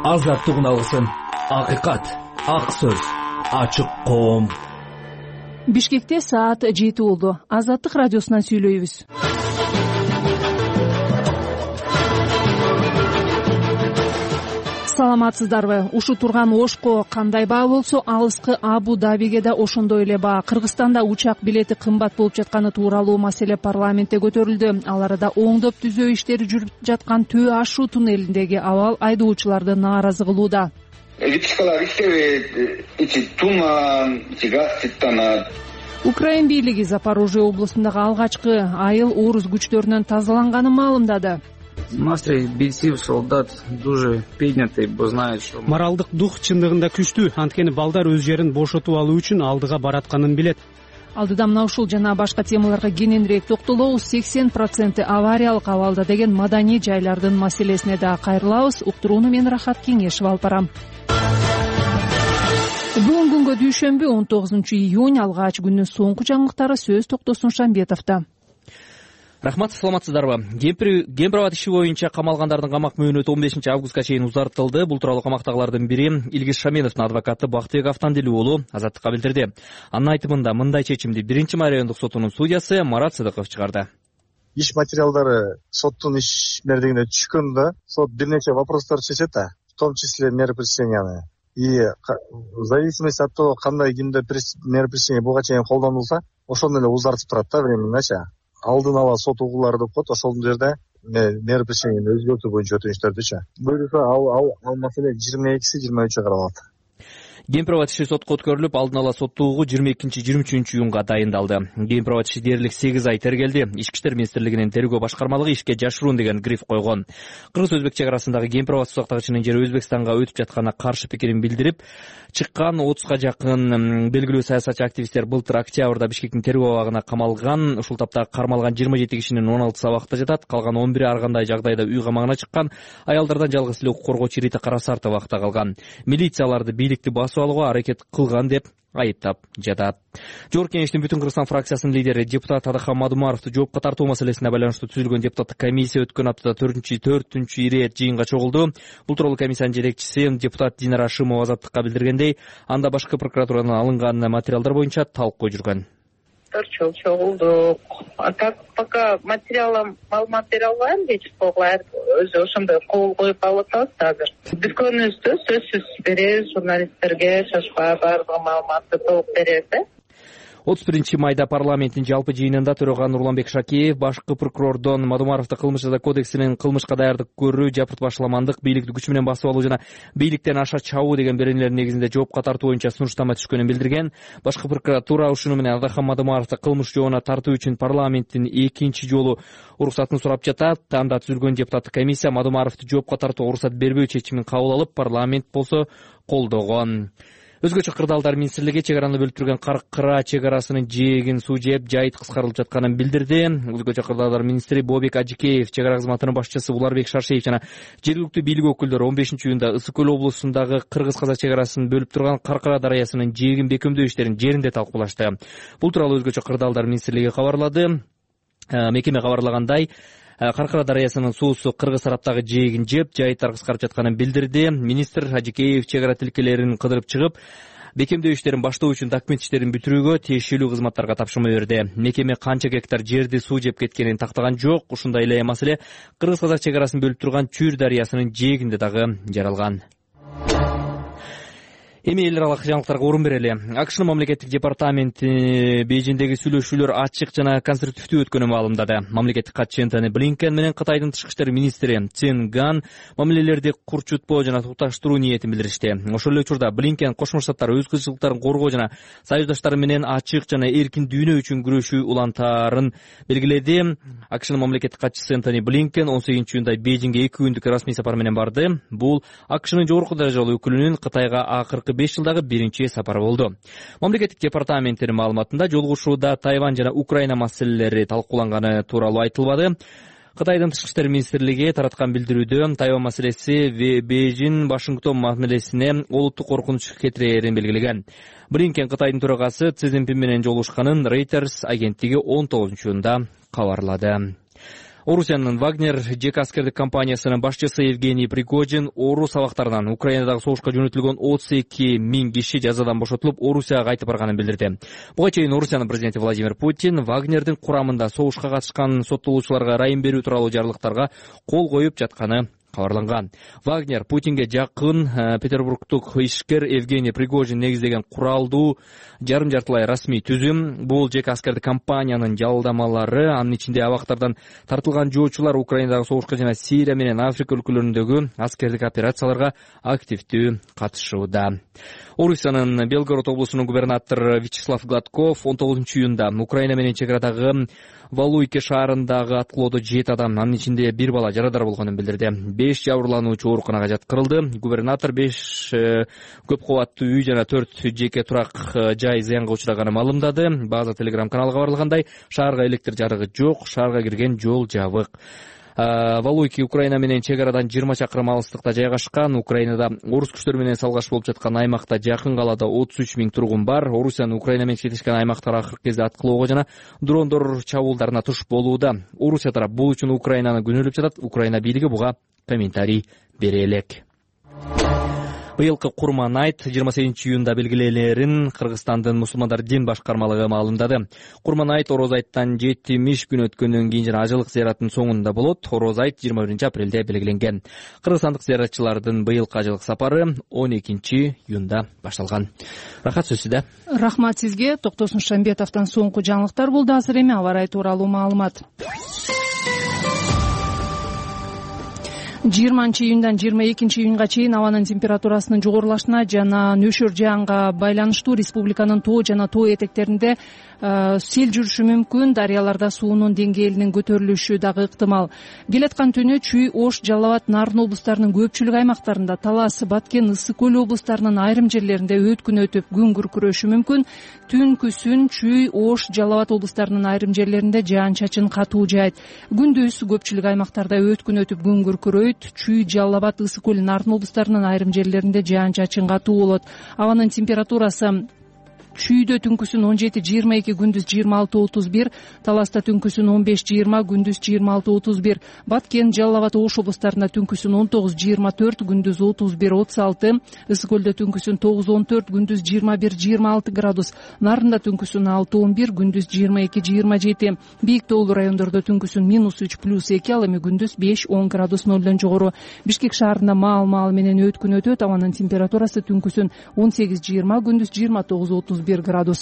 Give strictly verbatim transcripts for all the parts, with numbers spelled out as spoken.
азаттык алгысын. Акыйкат, ак сөз, ачык коом. Бишкекте саат жети болду. Азаттык радиосунан сүйлөйбүз. Саламатсыздарбы? Ушу турган Ошко кандай баа болсо, алыскы Абу Дабиге да ошондой эле баа. Кыргызстанда учак билети кымбат болуп жатканы тууралуу маселе парламентте көтөрүлдү. Ал арада оңдоп түзөө иштери жүрүп жаткан Төө ашуу туннелиндеги абал айдоочуларды нааразы кылууда. Электрикалар иштебейт, ичи туман, ичи газ чыттанат. Украин бийлиги Запорожье областындагы алгачкы айыл орус күчтөрүнөн тазаланганын маалымдады. Настрой бийсип, солдат дуже поднятый, бо знает, что моралдык дух чындыгында күчтүү, анткени балдар өз жерин бошотуп алуу үчүн алдыга баратканын билет. Алдыда мына ушул жана башка темаларга кененирээк токтолобуз. сексен проценти авариялык абалда деген маданий жайлардын маселесине да кайрылабыз. Уктурууну мен Рахат Кеңешев алып барам. Бүгүн күнгө дүйшөмбү он тогузунчу июнь алгач күндүн соңку жаңылыктары сөз Токтосун Шамбетовдо. Рахмат, саламатсыздарбы? Кемпирабад иши боюнча камалгандардын камак мөөнөтү он бешинчи августка чейин узартылды. Бул тууралуу камактагылардын бири Илгиз Шаменовдун адвокаты Бактыбек Автандилүү уулу Азаттыкка билдирди. Анын айтымында мындай чечимди биринчи райондук сотунун судьясы Марат Сыдыков чыгарды. Иш материалдары соттун иш мердигине түшкөндө сот бир нече вопростор чечет, в том числе мера пресечения. И в зависимости от того, кандай кимде мера пресечения буга чейин колдонулса, ошондо эле узартып турат да временничи. Алдын ала сот угуулары деп коет, ошол жерде мера пресечения өзгөртүү боюнча өтүнүштөрдүчү. Буюрса ал ал ал маселе жыйырма экиси жыйырма үчү каралат. Кемпирабад иши сотко өткөрүлүп, алдын ала соттуугу жыйырма экинчи жыйырма үчүнчү июнга дайындалды. Кемпирабад иши дээрлик сегиз ай тергелди. Ички иштер министрлигинин тергөө башкармалыгы ишке жашыруун деген гриф койгон. Кыргыз-өзбек чек арасындагы Кемпирабад сузактагычынын жери Өзбекстанга өтүп жатканына каршы пикирин билдирип, чыккан отузга жакын белгилүү саясатчы активисттер былтыр октябрда Бишкектин тергөө абагына камалган. Ушул тапта кармалган жыйырма жети кишинин он алтысы абакта жатат, калган он бири ар кандай жагдайда үй камагына чыккан. Аялдардан жалгыз эле укук коргоочу Рита Карасартова абакта калган. Милицияларды бийликти басып алууга аракет кылган деп айыптап жатат. Жогорку Кеңештин Бүтүн Кыргызстан фракциясынын лидери депутат Адахан Мадумаровду жоопко тартуу маселесине байланыштуу түзүлгөн депутаттык комиссия өткөн аптада төртүнчү төртүнчү ирет жыйынга чогулду. Бул тууралуу комиссиянын жетекчиси депутат Динара Ашимова Азаттыкка билдиргендей, анда башкы прокуратурадан алынган материалдар боюнча талкуу жүргөн. төрт жол чогулдук. А так пока материалым маалымат бере албайм, кечип койгула. Өзү ошондой кол коюп алып атабыз азыр. Бүткөнүбүздү сөзсүз беребиз журналисттерге, шашпай баардык маалыматты толук беребиз. отуз биринчи майда парламенттин жалпы жыйынында төрөган Нурланбек Шакеев башкы прокурордон Мадумаровду кылмыш жаза кодексинин кылмышка даярдык көрүү, жапырт башаламандык, бийликти күч менен басып алуу жана бийликтен аша чабуу деген беренелер негизинде жоопко тартуу боюнча сунуштама түшкөнүн билдирген. Башкы прокуратура ушуну менен Адахан Мадумаровду кылмыш жообуна тартуу үчүн парламенттин экинчи жолу уруксатын сурап жатат. Анда түзүлгөн депутаттык комиссия Мадумаровду жоопко тартууга уруксат бербөө чечимин кабыл алып, парламент болсо колдогон. Өзгөчө кырдаалдар министрлиги чек араны бөлүп турган Каркыра чек арасынын жээгин суу жээп, жайыт кыскарылып жатканын билдирди. Өзгөчө кырдаалдар министри Бобек Ажикеев, чек ара кызматынын башчысы Уларбек Шаршеев жана жергиликтүү бийлик өкүлдөрү он бешинчи июнда Ысык көл облусундагы кыргыз-казак чек арасын бөлүп турган Каркыра дарыясынын жээгин бекемдөө иштерин жеринде талкуулашты. Бул тууралуу өзгөчө кырдаалдар министрлиги кабарлады. Мекеме кабарлагандай, Каркыра дарыясынын суусу кыргыз тараптагы жээгин жеп, жайыттар кыскарып жатканын билдирди. Министр Ажикеев чек ара тилкелерин кыдырып чыгып, бекемдөө иштерин баштоо үчүн документ иштерин бүтүрүүгө тиешелүү кызматтарга тапшырма берди. Мекеме канча гектар жерди суу жеп кеткенин тактаган жок. Ушундай эле маселе кыргыз-казак чек арасын бөлүп турган Чүр дарыясынын жээгинде дагы жаралган. Эми эл аралык жаңылыктарга орун берели. АКШнын мамлекеттик департаменти Бейжиңдеги сүйлөшүүлөр ачык жана конструктивдүү өткөнүн маалымдады. Мамлекеттик катчы Энтони Блинкен менен Кытайдын тышкы иштер министри Цин Ган мамилелерди курчутпоо жана тукташтыруу ниетин билдиришти. Ошол эле учурда Блинкен Кошмо Штаттар өз кызчылыктарын коргоо жана союздаштары менен ачык жана эркин дүйнө үчүн күрөшүү улантаарын белгиледи. АКШнын мамлекеттик катчысы Энтони Блинкен он сегизинчи июнда Бейжиңге эки күндүк расмий сапар менен барды. Бул АКШнын жогорку даражалуу өкүлүнүн Кытайга акыркы беш жылдагы биринчи сапары болду. Мамлекеттик департаменттин маалыматында жолугушууда Тайвань жана Украина маселелери талкууланганы тууралуу айтылбады. Кытайдын тышкы иштер министрлиги тараткан билдирүүдө Тайвань маселеси Бейжиң Вашингтон мамилесине олуттук коркунуч кетирээрин белгилеген. Блинкен Кытайдын төрагасы Си Цзиньпин менен жолугушканын Reuters агенттиги он тогузунчу июнда кабарлады. Орусиянын Вагнер жеке аскердик компаниясынын башчысы Евгений Пригожин орус абактарынан Украинадагы согушка жөнөтүлгөн отуз эки миң киши жазадан бошотулуп, Орусияга кайтып барганын билдирди. Буга чейин Орусиянын президенти Владимир Путин Вагнердин курамында согушка катышкан соттолуучуларга ырайым берүү тууралуу жарлыктарга кол коюп жатканы кабарланган. Вагнер Путинге жакын петербургдук ишкер Евгений Пригожин негиздеген куралдуу жарым жартылай расмий түзүм. Бул жеке аскердик компаниянын жалдамалары, анын ичинде абактардан тартылган жоочулар Украинадагы согушка жана Сирия менен Африка өлкөлөрүндөгү аскердик операцияларга активдүү катышууда. Орусиянын Белгород облусунун губернатору Вячеслав Гладков он тогузунчу июнда Украина менен чек арадагы Валуйке шаарындагы аткылоодо жети адам, анын ичинде бир бала жарадар болгонун билдирди. беш жабырлануучу ооруканага жаткырылды. Губернатор беш көп кабаттуу үй жана төрт жеке турак жай зыянга учураганы маалымдады. База телеграм каналы кабарлагандай, шаарга электр жарыгы жок, шаарга кирген жол жабык. Валуйки Украина менен чек арадан жыйырма чакырым алыстыкта жайгашкан. Украинада орус күчтөрү менен салгаш болуп жаткан аймакта жакын калаада отуз үч миң тургун бар. Орусиянын Украина менен чектешкен аймактар акыркы кезде аткылоого жана дрондор чабуулдарына туш болууда. Орусия тарап бул үчүн Украинаны күнөөлөп жатат. Украина бийлиги буга комментарий бере элек. Быйылкы Курман айт жыйырма сегизинчи июнда белгиленерин Кыргызстандын мусулмандар дин башкармалыгы маалымдады. Курман айт Ороз айттан жетимиш күн өткөндөн кийин жана ажылык зыяраттын соңунда болот. Ороз айт жыйырма биринчи апрелде белгиленген. Кыргызстандык зыяратчылардын быйылкы ажылык сапары он экинчи июнда башталган. Рахат, сөз сизде. Рахмат сизге. Токтосун Шамбетовдон соңку жаңылыктар болду. Азыр эми аба ырайы тууралуу маалымат. жыйырманчы июндан жыйырма экинчи июнга чейин абанын температурасынын жогорулашына жана нөшөр жаанга байланыштуу республиканын тоо жана тоо этектеринде сел жүрүшү мүмкүн. Дарыяларда суунун деңгээлинин көтөрүлүшү дагы ыктымал. Келаткан түнү Чүй, Ош, Жалал Абад, Нарын облустарынын көпчүлүк аймактарында, Талас, Баткен, Ысык көл облустарынын айрым жерлеринде өткүн өтүп күн күркүрөшү мүмкүн. Түнкүсүн Чүй, Ош, Жалал Абад облустарынын айрым жерлеринде жаан-чачын катуу жаайт. Күндүз көпчүлүк аймактарда өткүн өтүп күн күркүрөйт. Чүй, Жалал Абад, Ысык көл, Нарын облустарынын айрым жерлеринде жаан-чачын катуу болот. Абанын температурасы Чүйдө түнкүсүн он жети жыйырма эки, күндүз жыйырма алты отуз бир, Таласта түнкүсүн он беш жыйырма, күндүз жыйырма алты отуз бир, Баткен, Жалал Абад, Ош облустарында түнкүсүн он тогуз жыйырма төрт, күндүз отуз бир отуз алты, Ысык көлдө түнкүсүн тогуз он төрт, күндүз жыйырма бир жыйырма алты градус, Нарында түнкүсүн алты он бир, күндүз жыйырма эки жыйырма жети, бийик тоолуу райондордо түнкүсүн минус үч плюс эки, ал эми күндүз беш он градус нолдон жогору. Бишкек шаарында маал-маал менен өткүн өтөт. Абанын температурасы түнкүсүн он сегиз жыйырма, күндүз жыйырма тогуз отуз бир градус.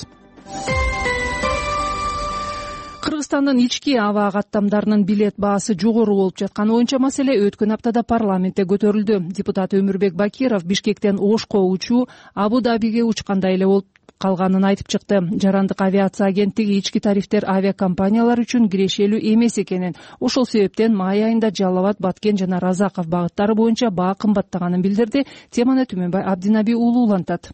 Кыргызстандын ички аба каттамдарынын билет баасы жогору болуп жатканы боюнча маселе өткөн аптада парламентте көтөрүлдү. Депутат Өмүрбек Бакиров Бишкектен Ошко учуу Абу Дабиге учкандай эле болуп калганын айтып чыкты. Жарандык авиация агенттиги ички тарифтер авиакомпаниялар үчүн кирешелүү эмес экенин, ошол себептен май айында Жалал Абад, Баткен жана Разаков багыттары боюнча баа кымбаттаганын билдирди. Теманы Түмөнбай Абдинаби уулу улантат.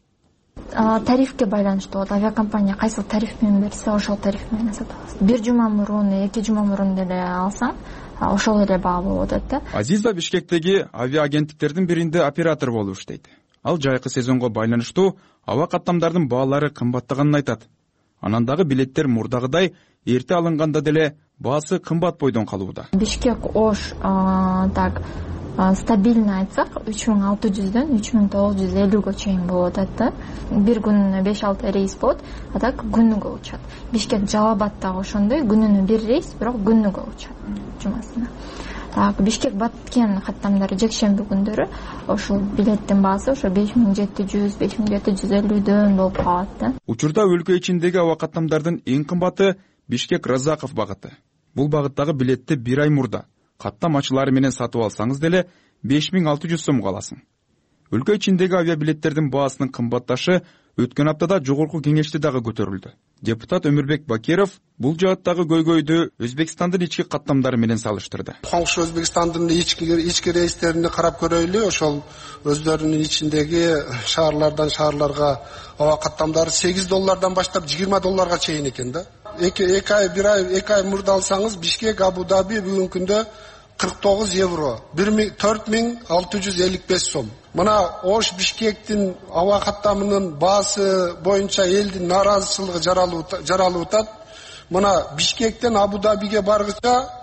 Тарифке байланыштуу болот. Авиакомпания кайсыл тариф менен берсе, ошол тариф менен сатабыз. Бир жума мурун, эки жума мурун деле алсаң, ошол эле баа болуп атат да. Азиза Бишкектеги авиаагенттиктердин биринде оператор болуп иштейт. Ал жайкы сезонго байланыштуу аба каттамдардын баалары кымбаттаганын айтат. Анан дагы билеттер мурдагыдай эрте алынганда деле баасы кымбат бойдон калууда. Бишкек Ош так стабильно айтсак үч миң алты жүздөн үч миң тогуз жүз элүүгө чейин болуп атат да. Бир күнүнө беш алты рейс болот, а так күнүгө учат. Бишкек Жалал Абад дагы ошондой, күнүнө бир рейс, бирок күнүгө учат жумасына. Так Бишкек Баткен каттамдары жекшемби күндөрү ошол билеттин баасы ошо беш миң жети жүз, беш миң жети жүз элүүдөн болуп калат да. Учурда өлкө ичиндеги аба каттамдардын эң кымбаты Бишкек Разаков багыты. Бул багыттагы билетти бир ай мурда каттам ачылары менен сатып алсаңыз деле беш миң алты жүз сомго аласың. Өлкө ичиндеги авиабилеттердин баасынын кымбатташы өткөн аптада жогорку кеңеште дагы көтөрүлдү. Депутат Өмүрбек Бакиров бул жааттагы көйгөйдү Өзбекстандын ички каттамдары менен салыштырды. Коңшу Өзбекстандын ички ички рейстерине карап көрөйлү. Ошол өздөрүнүн ичиндеги шаарлардан шаарларга аба каттамдары сегиз доллардан баштап жыйырма долларга чейин экен да. Эки ай, бир ай, эки ай мурда алсаңыз Бишкек, Абу Даби бүгүнкү күндө кырк тогуз евро, төрт миң алты жүз элүү беш сом. Мына Ош Бишкектин аба каттамынын баасы боюнча элдин нааразычылыгы жаралып атат. Мына Бишкектен Абу Дабиге баргыча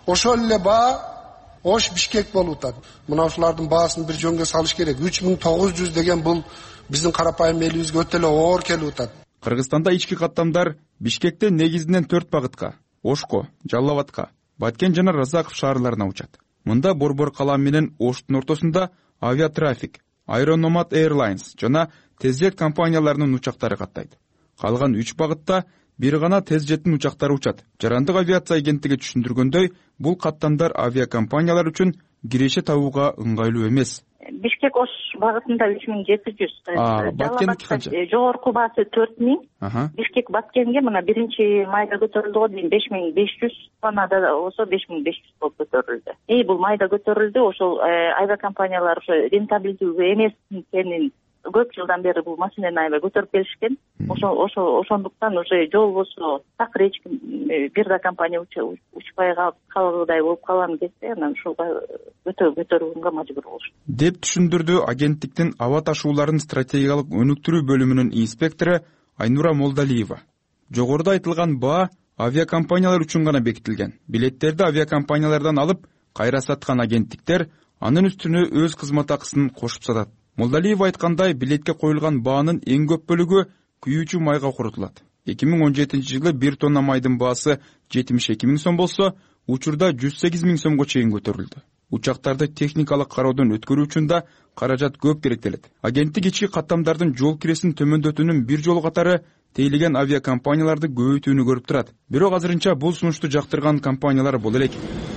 ошол эле баа Ош Бишкек болуп атат. Мына ушулардын баасын бир жөнгө салыш керек. үч миң тогуз жүз деген бул биздин карапайым элибизге өтө эле оор келип атат. Кыргызстанда ички каттамдар Бишкекте негизинен төрт багытка — Ошко, Жалал Абадка, Баткен жана Разаков шаарларына учат. Мында Борбор кала менен Оштун ортосунда авиатрафик, Aeronomad Airlines жана Тезжет компанияларынын учактары каттайт. Калган үч багытта бир гана Тезжеттин учактары учат. Жарандык авиация агенттиги түшүндүргөндөй, бул каттамдар авиакомпаниялар үчүн киреше табууга ыңгайлуу эмес. Бишкек Ош багытында үч миң жети жүз, Баткендики канча? Жогорку баасы төрт миң. Бишкек Баткенге мына биринчи майда көтөрүлдү го дейм беш миң беш жүз, анада болсо беш миң беш жүз болуп көтөрүлдү. И бул майда көтөрүлдү, ошол авиакомпаниялар ошо рентабилдүү эмес экенин көп жылдан бери бул маселени аябай көтөрүп келишкен. Ошо ошо ошондуктан уже жол болсо такыр эч ким бир да компания учпай калгыдай болуп калган кезде анан ушуга өтө көтөрүүгө мажбур болуш. Деп түшүндүрдү агенттиктин аба ташууларын стратегиялык өнүктүрүү бөлүмүнүн инспектору Айнура Молдалиева. Жогоруда айтылган баа авиакомпаниялар үчүн гана бекитилген. Билеттерди авиакомпаниялардан алып, кайра саткан агенттиктер анын үстүнө өз кызмат акысын кошуп сатат. Молдалиева айткандай, билетке коюлган баанын эң көп бөлүгү күйүүчү майга курутулат. эки миң он жетинчи жылы бир тонна майдын баасы жетимиш эки миң сом болсо, учурда жүз сегиз миң сомго чейин көтөрүлдү. Учактарды техникалык кароодон өткөрүү үчүн да каражат көп керектелет. Агенттик ички каттамдардын жол киресин төмөндөтүүнүн бир жол катары тейлеген авиакомпанияларды көбөйтүүнү көрүп турат. Бирок азырынча бул сунушту жактырган компаниялар боло элек.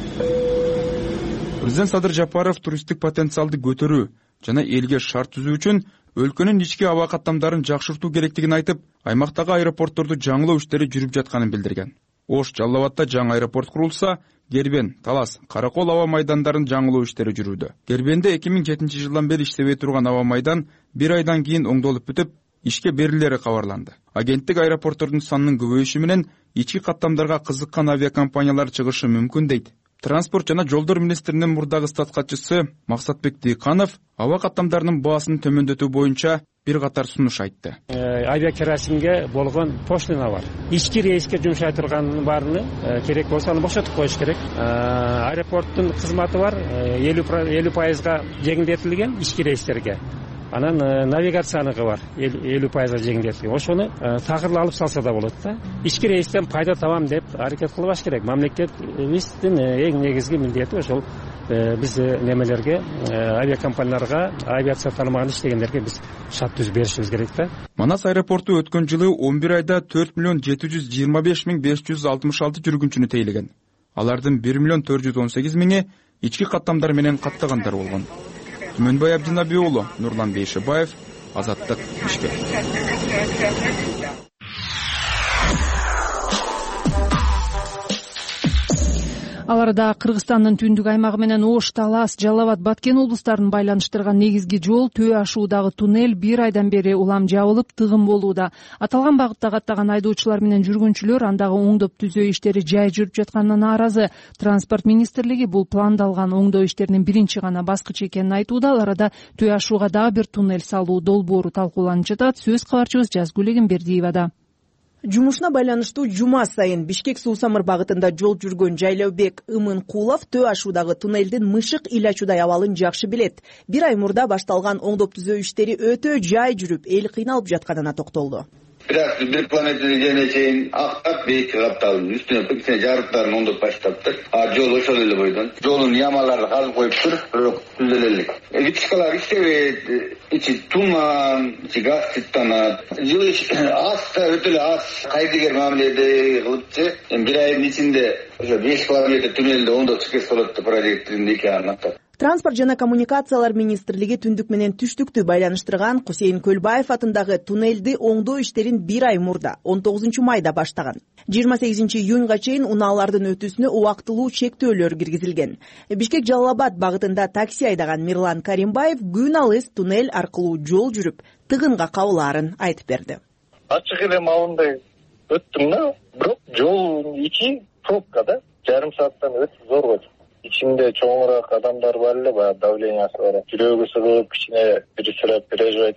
Президент Садыр Жапаров туристтик потенциалды көтөрүү жана элге шарт түзүү үчүн өлкөнүн ички аба каттамдарын жакшыртуу керектигин айтып, аймактагы аэропортторду жаңылоо иштери жүрүп жатканын билдирген. Ош, Жалал Абадта жаңы аэропорт курулса, Гербен, Талас, Каракол аба майдандарын жаңылоо иштери жүрүүдө. Гербенде эки миң жетинчи жылдан бери иштебей турган аба майдан бир айдан кийин оңдолуп бүтүп, ишке берилери кабарланды. Агенттик аэропорттордун санынын көбөйүшү менен ички каттамдарга кызыккан авиакомпаниялар чыгышы мүмкүн дейт. Транспорт жана жолдор министринин мурдагы стат катчысы Максатбек Дыйканов аба каттамдарынын баасын төмөндөтүү боюнча бир катар сунуш айтты. Авиакеросинге болгон пошлина бар. Ички рейске жумшай турганын баарыны керек болсо аны бошотуп коюш керек. Аэропорттун кызматы бар, элүү пайызга жеңилдетилген ички рейстерге. Анан навигацияныкы бар, элүү пайызга жеңилдетилген. Ошону такыр алып салса да болот да. Ички рейстен пайда табам деп аракет кылбаш керек. Мамлекетибиздин эң негизги милдети ошол биз немелерге, авиакомпанияларга, авиация тармагында иштегендерге биз шарт түзүп беришибиз керек да. Манас аэропорту өткөн жылы он бир айда төрт миллион жети жүз жыйырма беш миң беш жүз алтымыш алты жүргүнчүнү тейлеген. Алардын бир миллион төрт жүз он сегиз миңи ички каттамдар менен каттагандар болгон. Түмөнбай Абдинабий уулу, Нурлан Бейшебаев, Азаттык, Бишкек. Аларда Кыргызстандын түндүк аймагы менен Ош, Талас, Жалал Абад, Баткен облустарын байланыштырган негизги жол Төө ашуудагы туннель бир айдан бери улам жабылып, тыгын болууда. Аталган багытта каттаган айдоочулар менен жүргүнчүлөр андагы оңдоп түзөө иштери жай жүрүп жатканына нааразы. Транспорт министрлиги бул пландалган оңдоо иштеринин биринчи гана баскычы экенин айтууда. Аларда Төө ашууга дагы бир туннель салуу долбоору талкууланып жатат. Сөз кабарчыбыз Жазгүл Эгембердиевада. Жумушуна байланыштуу жума сайын Бишкек Суу Самыр багытында жол жүргөн Жайлообек Ымынкулов Төө ашуудагы туннелдин мышык ил ачуудай абалын жакшы билет. Бир ай мурда башталган оңдоп түзөө иштери өтө жай жүрүп, эл кыйналып жатканына токтолду. Бирок бир километрден жерине чейин актап бейитке капталды, үстүнө пиксине жарыктарын оңдоп баштаптыр. А жол ошол эле бойдон. Жолдун ямалары казып коюптур, бирок түзөлө элек. Вичкалар иштебейт, ичи туман, ичи газ сыттанат. Жылы аз да өтө эле аз кайдыгер мамиледе кылыпчы. Бир айдын ичинде ошо беш километр туннелди оңдоп чыккес болот деп проектин эки аңдап. Транспорт жана коммуникациялар министрлиги түндүк менен түштүктү байланыштырган Кусейин Көлбаев атындагы туннелди оңдоо иштерин бир ай мурда он тогузунчу майда баштаган. жыйырма сегизинчи июнга чейин унаалардын өтүүсүнө убактылуу чектөөлөр киргизилген. Бишкек Жалал Абад багытында такси айдаган Мирлан Каримбаев күн алыс туннель аркылуу жол жүрүп, тыгынга кабылаарын айтып берди. Ачык эле маалында өттүм да, бирок жол ичи пробка да, жарым сааттан өтүп зор болду. Ичинде чоңураак адамдар бар эле, баягы давлениясы бар. Жүрөгү сыгылып, кичине бир сыра переживать этип,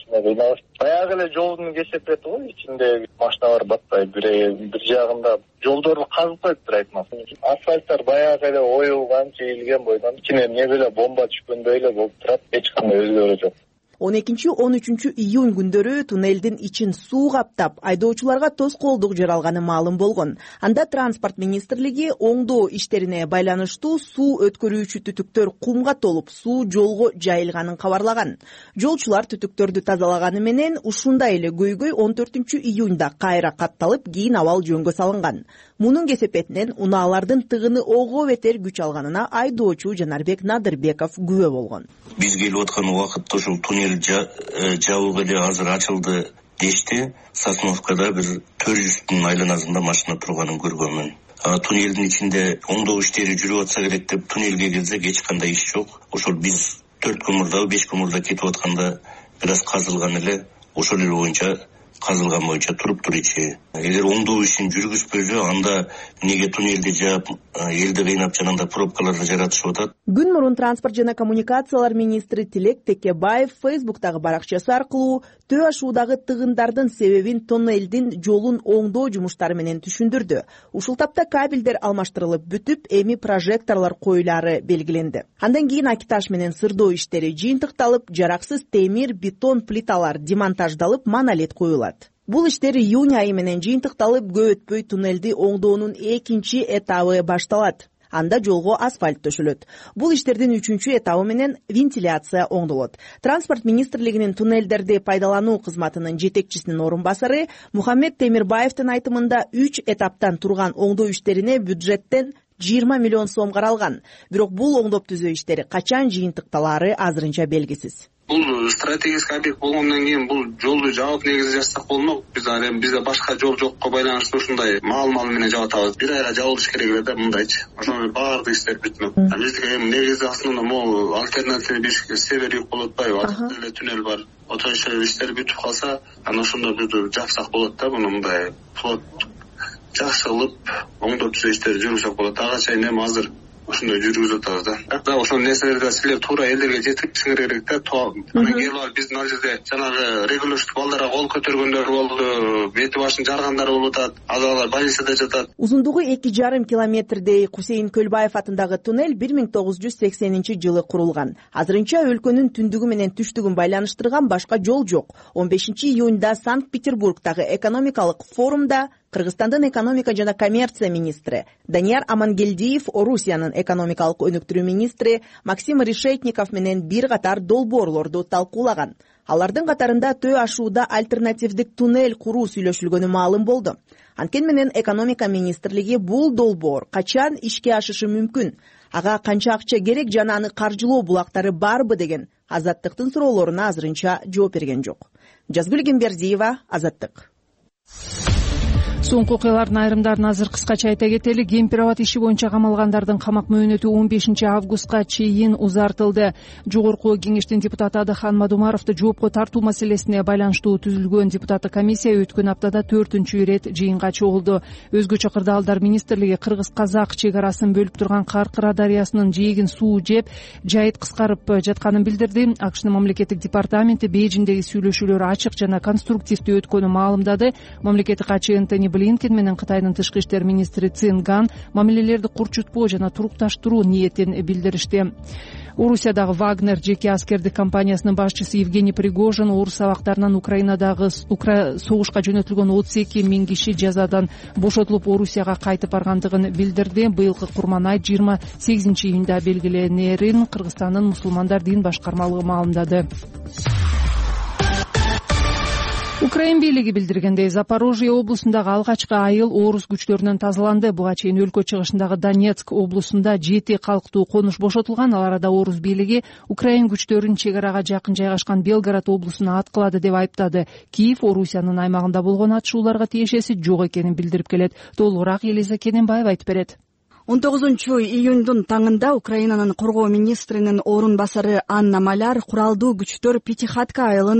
ушуна кыйналып баягы эле жолдун кесепети го, ичинде машиналар батпай, бир бир жагында жолдорду казып коюптур айтмак. Асфальттар баягы эле оюлган, чейилген бойдон ичине эмне эле бомба түшкөндөй эле болуп турат, эч кандай өзгөрүү жок. он экинчи он үчүнчү июнь күндөрү туннелдин ичин суу каптап, айдоочуларга тоскоолдук жаралганы маалым болгон. Анда транспорт министрлиги оңдоо иштерине байланыштуу суу өткөрүүчү түтүктөр кумга толуп, суу жолго жайылганын кабарлаган. Жолчулар түтүктөрдү тазалаганы менен ушундай эле көйгөй он төртүнчү июньда кайра катталып, кийин абал жөнгө салынган. Мунун кесепетинен унаалардын тыгыны ого бетер күч алганына айдоочу Жанарбек Надырбеков күбө болгон. Биз келип аткан убакытта ушул туннель жабылып эле азыр ачылды дешти. Сосновкада бир төрт жүздүн айланасында машина турганын көргөнмүн. Туннелдин ичинде оңдоо иштери жүрүп атса керек деп туннелге келсек эч кандай иш жок. Ошол биз төрт күн мурда, беш күн мурда кетип атканда бир аз казылган эле, ошол эле боюнча казылган боюнча туруптур ичи. Эгер оңдоо ишин жүргүзбөсө, анда эмнеге туннелди жаап, элди кыйнап жанагындай пробкаларды жаратышып атат? Күн мурун транспорт жана коммуникациялар министри Тилек Текебаев Фейсбуктагы баракчасы аркылуу Төө ашуудагы тыгындардын себебин туннелдин жолун оңдоо жумуштары менен түшүндүрдү. Ушул тапта кабелдер алмаштырылып бүтүп, эми прожекторлор коюлары белгиленди. Андан кийин акитаж менен сырдоо иштери жыйынтыкталып, жараксыз темир, бетон плиталар демонтаждалып, монолит коюлат. Бул иштер июнь айы менен жыйынтыкталып, көп өтпөй туннелди оңдоонун экинчи этабы башталат. Анда жолго асфальт төшөлөт. Бул иштердин үчүнчү этабы менен вентиляция оңдолот. Транспорт министрлигинин туннелдерди пайдалануу кызматынын жетекчисинин орун басары Мухаммед Темирбаевдин айтымында үч этаптан турган оңдоо иштерине бюджеттен жыйырма миллион сом каралган. Бирок бул оңдоп түзөө иштери качан жыйынтыкталары азырынча белгисиз. Бул стратегический объект болгондон кийин бул жолду жаап негизи жазсак болмок. Биз эми бизде башка жол жокко байланыштуу ушундай мал-мал менен жаап атабыз. Бир айга жабылыш керек эле да мындайчы. Ошондой баардык иштер бүтмөк. Биздики эми негизи аслында могу альтернативный бир север юг болуп атпайбы? Артта эле туннель бар. Ошол иштер бүтүп калса, анан ошондо биз жапсак болот да, муну мындай флот жакшы кылып оңдоп түзөө иштери жүргүзсөк болот. Ага чейин эми азыр ошондой жүргүзүп атабыз да. Да ошол нерселерди силер туура элдерге жеткизишиңер керек да. Анан келип алып биздин ал жерде жанагы регулировщик балдарга кол көтөргөндөр болду, бети башын жаргандар болуп атат, азалар больницада жатат. Узундугу эки жарым километрдей Кусейин Көлбаев атындагы туннель бир миң тогуз жүз сексенинчи жылы курулган. Азырынча өлкөнүн түндүгү менен түштүгүн байланыштырган башка жол жок. он бешинчи июньда Санкт-Петербургдагы экономикалык форумда Кыргызстандын экономика жана коммерция министри Данияр Амангелдиев, Орусиянын экономикалык өнүктүрүү министри Максим Решетников менен бир катар долбоорлорду талкуулаган. Алардын катарында Төө ашууда альтернативдик туннель куруу сүйлөшүлгөнү маалым болду. Анткени менен экономика министрлиги бул долбоор качан ишке ашышы мүмкүн, ага канча акча керек жана аны каржылоо булактары барбы деген Азаттыктын суроолоруна азырынча жооп берген жок. Жазгүл Гембердиева, Азаттык. Соңку окуялардын айрымдарын азыр кыскача айта кетели. Кемпир-абад иши боюнча камалгандардын камак мөөнөтү он бешинчи августка чейин узартылды. Жогорку кеңештин депутаты Адахан Мадумаровду жоопко тартуу маселесине байланыштуу түзүлгөн депутаттык комиссия өткөн аптада төртүнчү ирет жыйынга чогулду. Өзгөчө Кырдаалдар министрлиги кыргыз-казак чек арасын бөлүп турган Каркыра дарыясынын жээгин суу жеп, жайыт кыскарып жатканын билдирди. АКШнын мамлекеттик департаменти Бейжиңдеги сүйлөшүүлөр ачык жана конструктивдүү өткөнүн маалымдады. Мамлекеттик катчы Энтони Блинкен менен Кытайдын тышкы иштер министри Цин Ган мамилелерди курчутпоо жана турукташтыруу ниетин билдиришти. Орусиядагы Вагнер жеке аскердик компаниясынын башчысы Евгений Пригожин орус сабактарынан Украинадагы согушка жөнөтүлгөн отуз эки миң киши жазадан бошотулуп Орусияга кайтып баргандыгын билдирди. Быйылкы курман ай жыйырма сегизинчи июнда белгиленерин Кыргызстандын мусулмандар дин башкармалыгы маалымдады. Украин бийлиги билдиргендей, Запорожье облусундагы алгачкы айыл орус күчлөрүнөн тазаланды. Буга чейин өлкө чыгышындагы Донецк облусунда жети калктуу конуш бошотулган. Ал арада орус бийлиги Украин күчтөрүн чек арага жакын жайгашкан Белгород облусуна аткылады деп айыптады. Киев Орусиянын аймагында болгон атышууларга тиешеси жок экенин билдирип келет. Толугураак Елиза Кененбаева айтып берет. он тогузунчу июндун таңында Украинанын коргоо министринин орун басары Анна Маляр куралдуу күчтөр Пятихатка айылын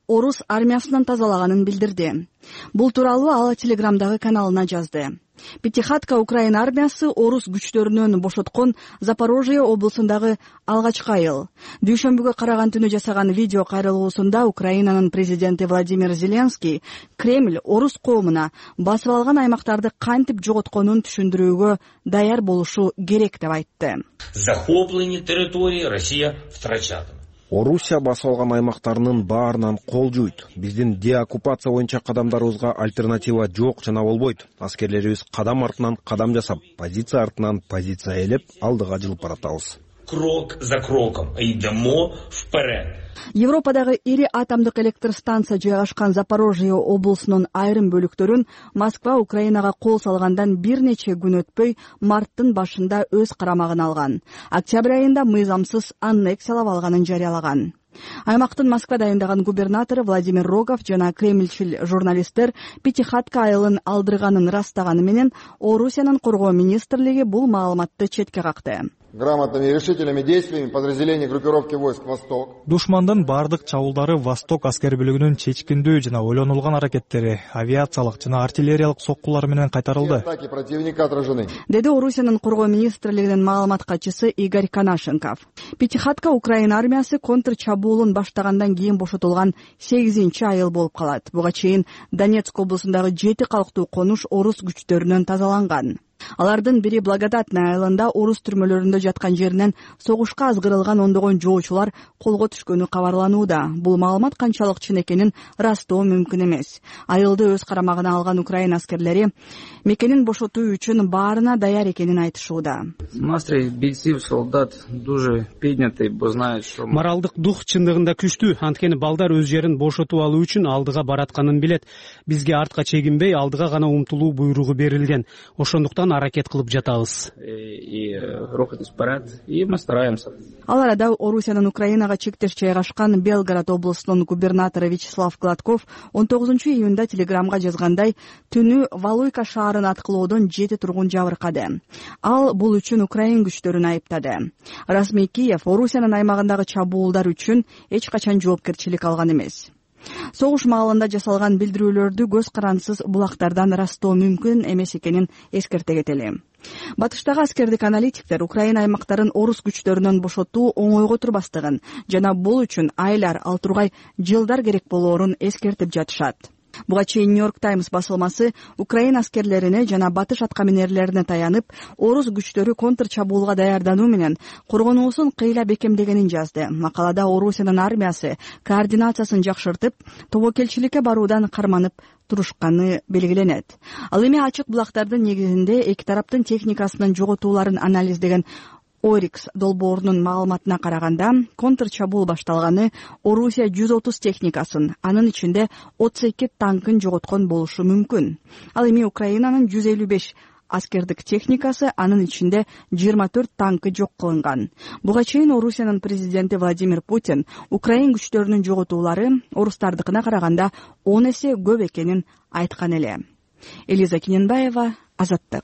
орус армиясынан тазалаганын билдирди. Бул тууралуу ал Телеграмдагы каналына жазды. Пятихатка Украина армиясы орус күчтөрүнөн бошоткон Запорожье облусундагы алгачкы айыл. Дүйшөмбүгө караган түнү жасаган видео кайрылуусунда Украинанын президенти Владимир Зеленский Кремль орус коомуна басып алган аймактарды кантип жоготконун түшүндүрүүгө даяр болушу керек деп айтты. Захопленные территории Россия втрачала. Орусия басып алган аймактарынын баарынан кол жуйт. Биздин деоккупация боюнча кадамдарыбызга альтернатива жок жана болбойт. Аскерлерибиз кадам артынан кадам жасап, позиция артынан позиция ээлеп, алдыга жылып баратабыз. Крок за кроком идемо вперед. Европадагы ири атомдук электр станция жайгашкан Запорожье облусунун айрым бөлүктөрүн Москва Украинага кол салгандан бир нече күн өтпөй марттын башында өз карамагына алган. Октябрь айында мыйзамсыз аннексиялап алганын жарыялаган. Аймактын Москва дайындаган губернатору Владимир Рогов жана кремльчил журналисттер Пятихатка айылын алдырганын растаганы менен Орусиянын коргоо министрлиги бул маалыматты четке какты. Грамотными и решительными действиями подразделения группировки войск «Восток». Душмандын бардык чабуулдары Восток аскер бөлүгүнүн чечкиндүү жана ойлонулган аракеттери авиациялык жана артиллериялык соккулар менен кайтарылды. Атаки противника отражены. Деди Орусиянын коргоо министрлигинин маалымат катчысы Игорь Канашенков. Пятихатка Украина армиясы контр чабуулун баштагандан кийин бошотулган сегизинчи айыл болуп калат. Буга чейин Донецк облусундагы жети калктуу конуш орус күчтөрүнөн тазаланган. Алардын бири Благодатная айылында орус түрмөлөрүндө жаткан жеринен согушка азгырылган ондогон жоочулар колго түшкөнү кабарланууда. Бул маалымат канчалык чын экенин растоо мүмкүн эмес. Айылды өз карамагына алган Украина аскерлери мекенин бошотуу үчүн баарына даяр экенин айтышууда. Настрой бийцев, солдат дуже поднятый, бо знают, что моралдык дух чындыгында күчтүү. Анткени балдар өз жерин бошотуп алуу үчүн алдыга баратканын билет. Бизге артка чегинбей алдыга гана умтулуу буйругу берилген. Ошондуктан аракет кылып жатабыз. И рухатыбыз барат, и мы стараемся. Ал арада Орусиянын Украинага чектеш жайгашкан Белгород облусунун губернатору Вячеслав Гладков он тогузунчу июнда телеграмга жазгандай, түнү Валуйка шаарын аткылоодон жети тургун жабыркады. Ал бул үчүн Украин күчтөрүн айыптады. Расмий Киев Орусиянын аймагындагы чабуулдар үчүн эч качан жоопкерчилик алган эмес. Согуш маалында жасалган билдирүүлөрдү көз карансыз булактардан растоо мүмкүн эмес экенин эскерте кетели. Батыштагы аскердик аналитиктер Украина аймактарын орус күчтөрүнөн бошотуу оңойго турбастыгын жана бул үчүн айлар, ал тургай жылдар керек болоорун эскертип жатышат. Буга чейин Нью-Йорк Таймс басылмасы Украина аскерлерине жана батыш аткаминерлерине таянып, орус күчтөрү контр чабуулга даярдануу менен коргонуусун кыйла бекемдегенин жазды. Макалада Орусиянын армиясы координациясын жакшыртып, тобокелчиликке баруудан карманып турушканы белгиленет. Ал эми ачык булактардын негизинде эки тараптын техникасынын жоготууларын анализдеген Орикс долбоорунун маалыматына караганда, контр чабуул башталганы Орусия жүз отуз техникасын, анын ичинде отуз эки танкын жоготкон болушу мүмкүн. Ал эми Украинанын жүз элүү беш аскердик техникасы, анын ичинде жыйырма төрт танкы жок кылынган. Буга чейин Орусиянын президенти Владимир Путин Украин күчтөрүнүн жоготуулары орустардыкына караганда он эсе көп экенин айткан эле. Элиза Кененбаева, Азаттык.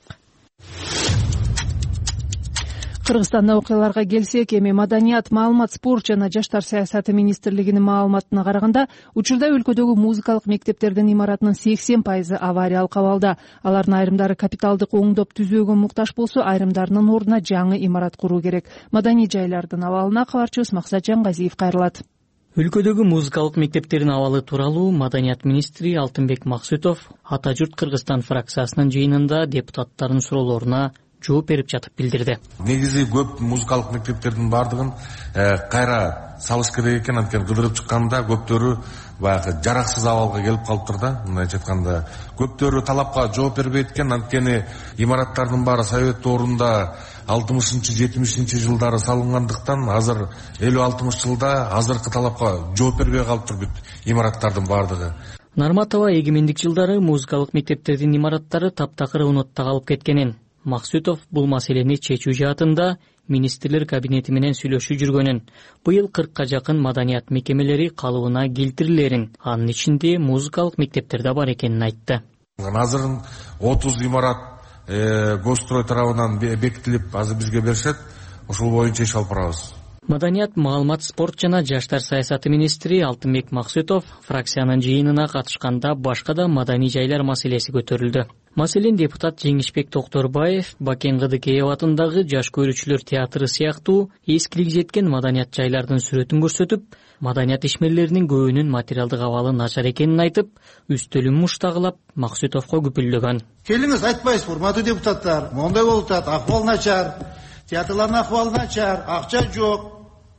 Кыргызстанда окуяларга келсек, эми маданият, маалымат, спорт жана жаштар саясаты министрлигинин маалыматына караганда, учурда өлкөдөгү музыкалык мектептердин имаратынын сексен пайызы авариялык абалда. Алардын айрымдары капиталдык оңдоп түзүүгө муктаж болсо, айрымдарынын ордуна жаңы имарат куруу керек. Маданий жайлардын абалына кабарчыбыз Максат Жангазиев кайрылат. Өлкөдөгү музыкалык мектептердин абалы тууралуу маданият министри Алтынбек Максутов Ата журт Кыргызстан фракциясынын жыйынында депутаттардын суроолоруна жооп берип жатып билдирди. Негизи көп музыкалык мектептердин бардыгын кайра салыш керек экен, анткени кыдырып чыкканда көптөрү баягы жараксыз абалга келип калыптыр да. Мындайча айтканда, көптөрү талапка жооп бербейт экен, анткени имараттардын баары совет доорунда алтымышынчы жетимишинчи жылдары салынгандыктан азыр элүү алтымыш жылда азыркы талапка жооп бербей калыптыр бүт имараттардын бардыгы. Нарматова эгемендик жылдары музыкалык мектептердин имараттары таптакыр унутта калып кеткенин, Максутов бул маселени чечүү жаатында министрлер кабинети менен сүйлөшүп жүргөнүн, быйыл кыркка жакын маданият мекемелери калыбына келтирилерин, анын ичинде музыкалык мектептерде бар экенин айтты. Азыр отуз имарат Госстрой тарабынан бекитилип, азыр бизге беришет, ошол боюнча иш алып барабыз. Маданият, маалымат, спорт жана жаштар саясаты министри Алтынбек Максутов фракциянын жыйынына катышканда башка да маданий жайлар маселеси көтөрүлдү. Маселен, депутат Жеңишбек Токторбаев Бакен Кыдыкеев атындагы жаш көрүүчүлөр театры сыяктуу эскилиги жеткен маданият жайлардын сүрөтүн көрсөтүп, маданият ишмерлеринин көбүнүн материалдык абалы начар экенин айтып, үстөлүн муштагылап Максутовго күпүлдөгөн. Келиңиз, айтпайсызбы, урматтуу депутаттар, мондай болуп атат, акыбал начар, театрлардын акыбалы начар, акча жок,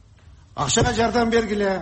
акчага жардам бергиле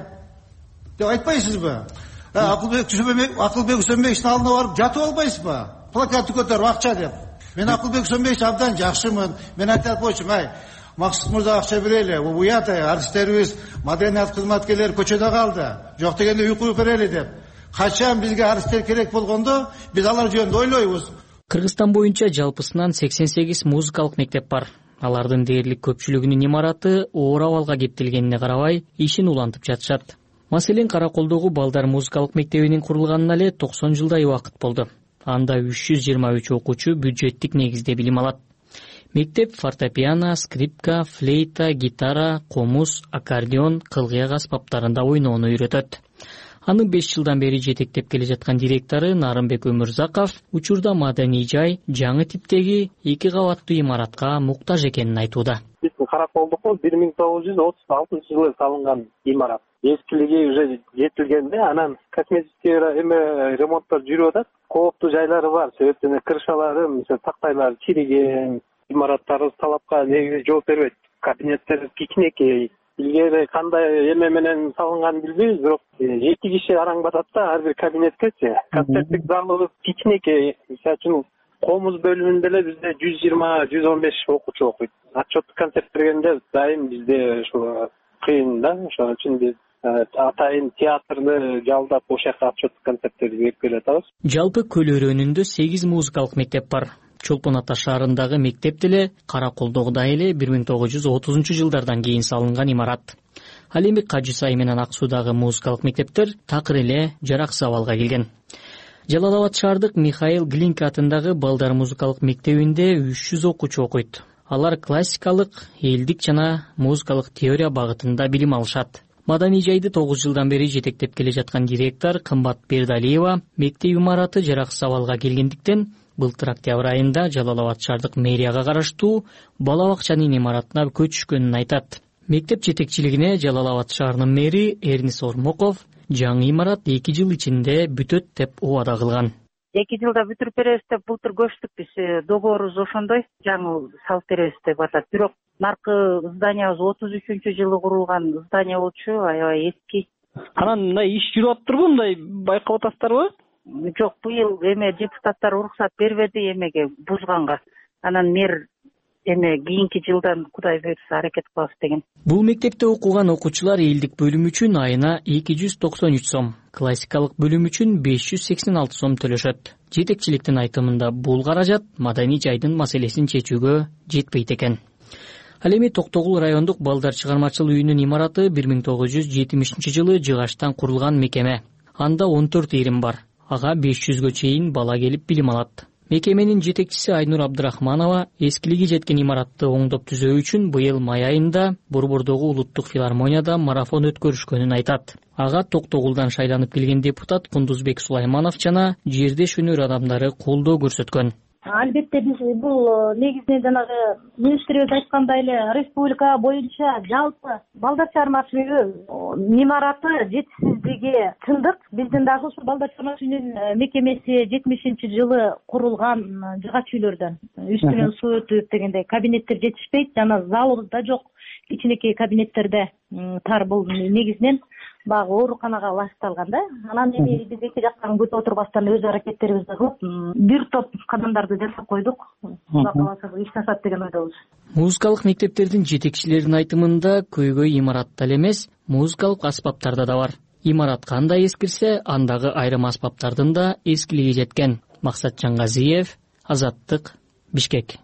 деп айтпайсызбы? Акылбек Үсөнбековичтин алдына барып жатып албайсызбы? Плакатты көтөрүп акча деп. Мен Акылбек Үсөнбекович абдан жакшымын. Мен айтат болчумун, ай, Максут мырза акча берели, уят артисттерибиз, маданият кызматкерлери көчөдө калды. Жок дегенде уйку берели деп. Качан бизге артисттер керек болгондо, биз алар жөнүндө ойлойбуз. Кыргызстан боюнча жалпысынан сексен сегиз музыкалык мектеп бар. Алардын дээрлик көпчүлүгүнүн имараты оор абалга кептелгенине карабай, ишин улантып жатышат. Маселен, Караколдогу Балдар музыкалык мектебинин курулганына эле токсон жылдай убакыт болду. Анда үч жүз жыйырма үч окуучу бюджеттик негизде билим алат. Мектеп фортепиано, скрипка, флейта, гитара, комуз, аккордеон, кылгыяк аспаптарында ойноону үйрөтөт. Аны беш жылдан бери жетектеп келе жаткан директору Нарымбек Өмүрзаков учурда маданий жай жаңы типтеги эки кабаттуу имаратка муктаж экенин айтууда. Биздин Караколдуку бир миң тогуз жүз отуз алтынчы жылы салынган имарат. Эскилиги уже жетилгенде, анан косметический эме ремонттор жүрүп атат. Кооптуу жайлары бар, себептен крышалары, мисалы тактайлары чириген, имараттарыбыз талапка негизи жооп бербейт. Кабинеттер кичинекей. Илгери кандай эме менен салынганын билбейбиз, бирок жети киши араңбатат да ар бир кабинеткечи. Концерттик залыбыз кичинекей. Мисалы үчүн комуз бөлүмүндө эле бизде жүз жыйырма жүз он беш окуучу окуйт. Отчеттук концерт бергенде дайым бизде ушу кыйын да, ошон үчүн биз атайын театрды жалдап ошол жака отчеттук концерттерди берип келе жатабыз. Жалпы Көл өрөөнүндө сегиз музыкалык мектеп бар. Чолпон Ата шаарындагы мектеп деле Караколдогудай эле бир миң тогуз жүз отузунчу жылдардан кийин салынган имарат. Ал эми Кажы Сай менен Ак Суудагы музыкалык мектептер такыр эле жараксыз абалга келген. Жалал Абад шаардык Михаил Глинка атындагы Балдар музыкалык мектебинде үч жүз окуучу окуйт. Алар классикалык, элдик жана музыкалык теория багытында билим алышат. Маданий жайды тогуз жылдан бери жетектеп келе жаткан директор Кымбат Бердалиева мектеп имараты жараксыз абалга келгендиктен былтыр октябрь айында Жалал Абад шаардык мэрияга караштуу бала бакчанын имаратына көчүшкөнүн айтат. Мектеп жетекчилигине Жалал Абад шаарынын мэри Эрнис Ормоков жаңы имарат эки жыл ичинде бүтөт деп убада кылган. Эки жылда бүтүрүп беребиз деп былтыр көчтүк, биз договорубуз ошондой, жаңы салып беребиз деп атат. Бирок наркы зданиябыз отуз үчүнчү жылы курулган здание болчу, аябай эски. Анан мындай иш жүрүп атыптырбы, мындай байкап атасыздарбы? Жок, быйыл эме депутаттар уруксат бербеди эмеге бузганга. Анан мэр эме кийинки жылдан Кудай буйрса аракет кылабыз деген. Бул мектепте окуган окуучулар элдик бөлүм үчүн айына эки жүз токсон үч сом, классикалык бөлүм үчүн беш жүз сексен алты сом төлөшөт. Жетекчиликтин айтымында бул каражат маданий жайдын маселесин чечүүгө жетпейт экен. Ал эми Токтогул райондук балдар чыгармачыл үйүнүн имараты бир миң тогуз жүз жетимишинчи жылы жыгачтан курулган мекеме. Анда он төрт ирим бар. Ага беш жүзгө чейин бала келип билим алат. Мекеменин жетекчиси Айнур Абдрахманова эскилиги жеткен имаратты оңдоп түзөө үчүн быйыл май айында Борбордогу улуттук филармонияда марафон өткөрүшкөнүн айтат. Ага Токтогулдан шайланып келген депутат Кундузбек Сулайманов жана жердеш өнөр адамдары колдоо көрсөткөн. Албетте биз бул негизинен жанагы министрибиз айткандай эле республика боюнча жалпы балдар чыгармачыл үйү имараты жетишсиздиги чындык. Биздин дагы ушу балдар чыгармачыл үйүнүн мекемеси жетимишинчи жылы курулган жыгач үйлөрдөн. Үстүнөн суу өтүп дегендей кабинеттер жетишпейт, жана залыбыз да жок. Кичинекей кабинеттерде тар, бул негизинен багы ооруканага ылайыкталган да. Анан эми биз эки жактан күтүп отурбастан өз аракеттерибизди кылып, бир топ кадамдарды жасап койдук. Кудай кааласа иш жасат деген ойдобуз. Музыкалык мектептердин жетекчилеринин айтымында көйгөй имаратта эле эмес, музыкалык аспаптарда да бар. Имарат кандай эскирсе, андагы айрым аспаптардын да эскилиги жеткен. Максат Жаңгазиев, Азаттык, Бишкек.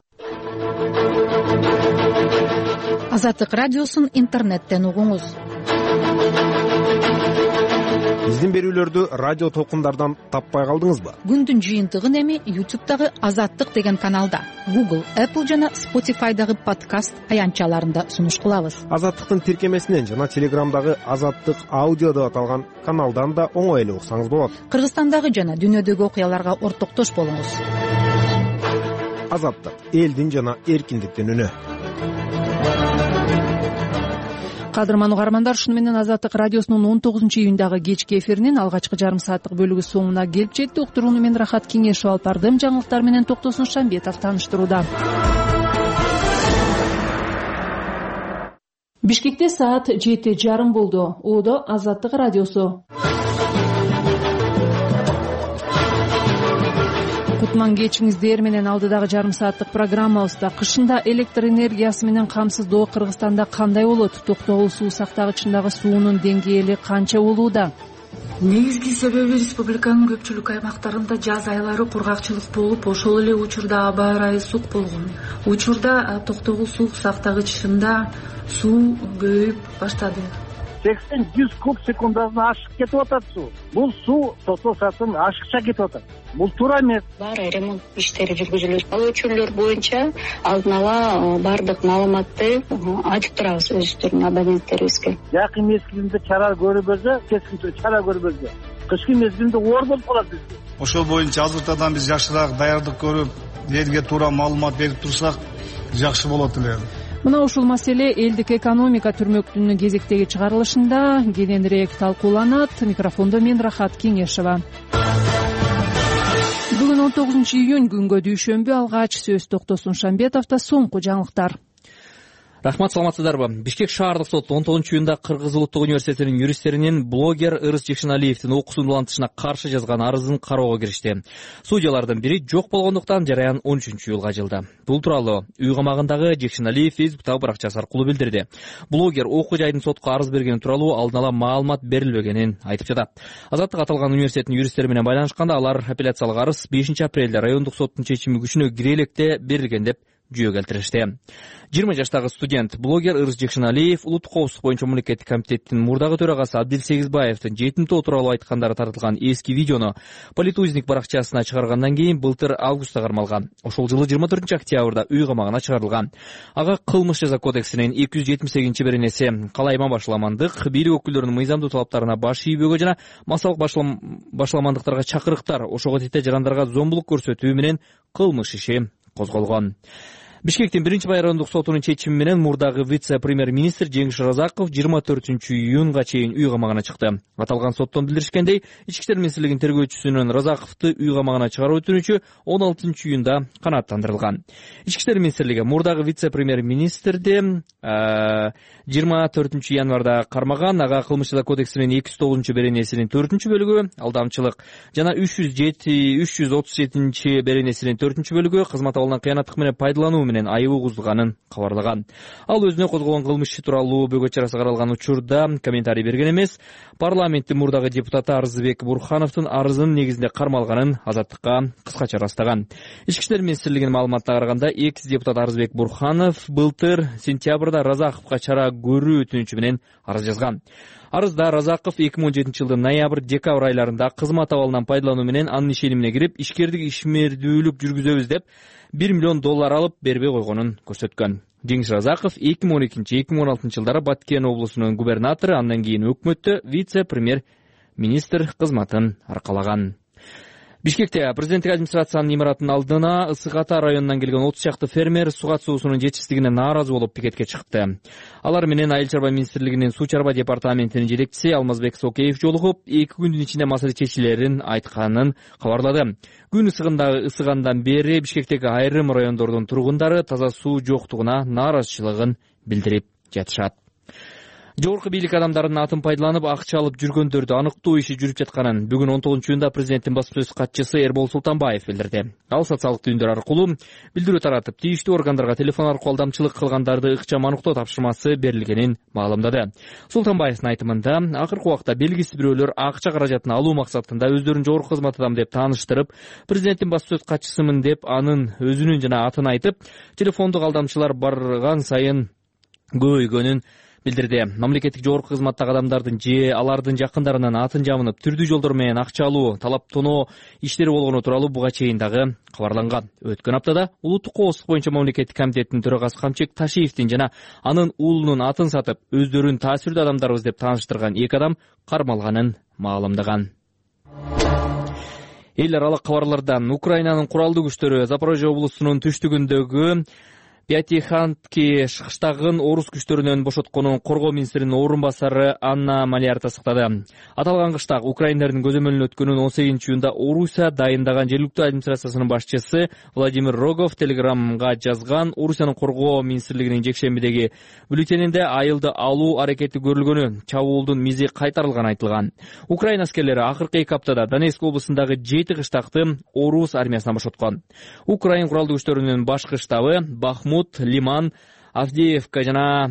Азаттык радиосун интернеттен угуңуз. биздин берүүлөрдү радио толкундардан таппай калдыңызбы? Күндүн жыйынтыгын эми ютубтагы Азаттык деген каналда, Google, Apple жана Spotify'дагы подкаст аянтчаларында сунуш кылабыз. Азаттыктын тиркемесинен жана Телеграмдагы Азаттык аудио деп аталган каналдан да оңой эле уксаңыз болот. Кыргызстандагы жана дүйнөдөгү окуяларга ортоктош болуңуз. Азаттык — элдин жана эркиндиктин үнү. Кадырман угармандар, ушуну менен Азаттык радиосунун он тогузунчу июндагы кечки эфиринин алгачкы жарым сааттык бөлүгү соңуна келип жетти. Уктурууну мен Рахат Кеңешев алып бардым. Жаңылыктар менен Токтосун Шамбетов тааныштырууда. Бишкекте саат жети жарым болду. Оодо Азаттык радиосу. Кутман кечиңиздер менен алдыдагы жарым сааттык программабызда кышында электр энергиясы менен камсыздоо Кыргызстанда кандай болот? Токтогул суу сактагычындагы суунун деңгээли канча болууда? Негизги себеби республиканын көпчүлүк аймактарында жаз айлары кургакчылык болуп, ошол эле учурда аба ырайы суык болгон. Учурда Токтогул суу сактагычында суу көбөйүп баштады. сексен жүз куб секундасына ашык кетип атат суу. Бул суу Токто сатын ашыкча кетип атат. Бул туура эмес. Баары ремонт иштери жүргүзүлөт. Ал өчүрлөр боюнча алдын ала бардык маалыматты айтып турабыз өзүбүздүн абоненттерибизге. Жакын мезгилинде чара көрбөсө, кескин чара көрбөсө, кышкы мезгилинде оор болуп калат бизге. Ошол боюнча азыртадан биз жакшыраак даярдык көрүп, элге туура маалымат берип турсак, жакшы болот эле. Мына ушул маселе элдик экономика түрмөктүнүн кезектеги чыгарылышында кененирээк талкууланат. Микрофондо мен Рахат Кеңешева. Бүгүн он тогузунчу июнь күнгө дүйшөмбү. Алгач сөз Токтосун Шамбетовдо. Соңку жаңылыктар. Рахмат, саламатсыздарбы? Бишкек шаардык соту он тогузунчу июнда Кыргыз улуттук университетинин юристтеринин блогер Ырыс Жекшеналиевдин окуусун улантышына каршы жазган арызын кароого киришти. Судьялардын бири жок болгондуктан жараян он үчүнчү июлга жылды. Бул тууралуу үй камагындагы Жекшеналиев Фейсбуктагы баракчасы аркылуу билдирди. Блогер окуу жайдын сотко арыз бергени тууралуу алдын ала маалымат берилбегенин айтып жатат. Азаттык аталган университеттин юристтери менен байланышканда алар апелляциялык арыз бешинчи апрелде райондук соттун чечими күчүнө кире электе берилген деп жүйө келтиришти. жыйырма жаштагы студент блогер Ырыс Жекшеналиев улуттук коопсуздук боюнча мамлекеттик комитеттин мурдагы төрагасы Абдил Сегизбаевдин жетимтоо тууралуу айткандары таратылган эски видеону Политузник баракчасына чыгаргандан кийин былтыр августта кармалган. Ошол жылы жыйырма төртүнчү октябрда үй камагына чыгарылган. Ага кылмыш жаза кодексинин эки жүз жетимиш сегизинчи беренеси калайма башламандык, бийлик өкүлдөрүнүн мыйзамдуу талаптарына баш ийбөөгө жана массалык башламандыктарга чакырыктар, ошого тете жарандарга зомбулук көрсөтүү менен кылмыш иши козголгон. Бишкектин биринчи райондук сотунун чечими менен мурдагы вице-премьер-министр Жеңиш Разаков жыйырма төртүнчү июнга чейин үй камагына чыкты. Аталган соттон билдиришкендей, Ички иштер министрлигинин тергөөчүсүнүн Разаковду үй камагына чыгаруу өтүнүчү он алтынчы июнда канааттандырылган. Ички иштер министрлиги мурдагы вице-премьер-министрди жыйырма төртүнчү январда кармаган. Ага кылмыш жаза кодексинин эки жүз тогузунчу беренесинин төртүнчү бөлүгү, алдамчылык жана үч жүз жети үч жүз отуз жетинчи беренесинин төртүнчү бөлүгү кызмат абалынан кыянаттык менен пайдалануу менен айып угузганын кабарлаган. Ал өзүнө козголгон кылмыш иши тууралуу бөгөт чарасы каралган учурда комментарий берген эмес. Парламенттин мурдагы депутаты Арызбек Бурхановдун арызынын негизинде кармалганын Азаттыкка кыскача ырастаган. Ички иштер министрлигинин маалыматына караганда, экс депутат Арызбек Бурханов былтыр сентябрда Разаковго чара көрүү өтүнүчү менен арыз жазган. Арызда Разаков эки миң он жетинчи жылдын ноябрь-декабрь айларында кызмат абалынан пайдалануу менен анын ишенимине кирип, ишкердик ишмердүүлүк жүргүзөбүз деп бир миллион доллар алып бербей койгонун көрсөткөн. Жеңиш Разаков эки миң он экинчи эки миң он алтынчы жылдары Баткен облусунун губернатору, андан кийин өкмөттө вице-премьер-министр кызматын аркалаган. Бишкекте президенттик администрациянын имаратынын алдына Ысык Ата районунан келген отуз чакты фермер сугат суусунун жетишсиздигине нааразы болуп пикетке чыкты. Алар менен Айыл чарба министрлигинин суу чарба департаментинин жетекчиси Алмазбек Сокеев жолугуп, эки күндүн ичинде маселе чечилерин айтканын кабарлады. Күн ысыгандан бери Бишкектеги айрым райондордун тургундары таза суу жоктугуна нааразычылыгын билдирип жатышат. Жогорку бийлик адамдарынын атын пайдаланып акча алып жүргөндөрдү аныктоо иши жүрүп жатканын бүгүн он тогузунчу июнда президенттин басма сөз катчысы Эрбол Султанбаев билдирди. Ал социалдык түйүндөр аркылуу билдирүү таратып, тийиштүү органдарга телефон аркылуу алдамчылык кылгандарды ыкчам аныктоо тапшырмасы берилгенин маалымдады. Султанбаевдин айтымында, акыркы убакта белгисиз бирөөлөр акча каражатын алуу максатында өздөрүн жогорку кызмат адамы деп тааныштырып, президенттин басма сөз катчысымын деп анын өзүнүн жана атын айтып, телефондук алдамчылар барган сайын көбөйгөнүн билдирди. Мамлекеттик жогорку кызматтагы адамдардын же алардын жакындарынын атын жабынып түрдүү жолдор менен акча алуу, талаптоноо иштери болгону тууралуу буга чейин дагы кабарланган. Өткөн аптада улуттук коопсуздук боюнча мамлекеттик комитеттин төрагасы Камчек Ташиевдин жана анын уулунун атын сатып, өздөрүн таасирдүү адамдарбыз деп тааныштырган эки адам кармалганын маалымдаган. Эл аралык кабарлардан Украинанын куралдуу күчтөрү Запорожье облусунун түштүгүндөгү Пятиханки кыштагын орус күчтөрүнөн бошотконун коргоо министринин орун басары Анна Маляр тастыктады. Аталган кыштак украиндардын көзөмөлүнө өткөнүн он сегизинчи июнда Орусия дайындаган жергиликтүү администрациясынын башчысы Владимир Рогов телеграмга жазган. Орусиянын коргоо министрлигинин жекшембидеги бюллетенинде айылды алуу аракети көрүлгөнү, чабуулдун мизи кайтарылганы айтылган. Украина аскерлери акыркы эки аптада Донецк облусундагы жети кыштакты орус армиясынан бошоткон. Украин куралдуу күчтөрүнүн башкы штабы Бахмут, Лиман, Авдеевка жана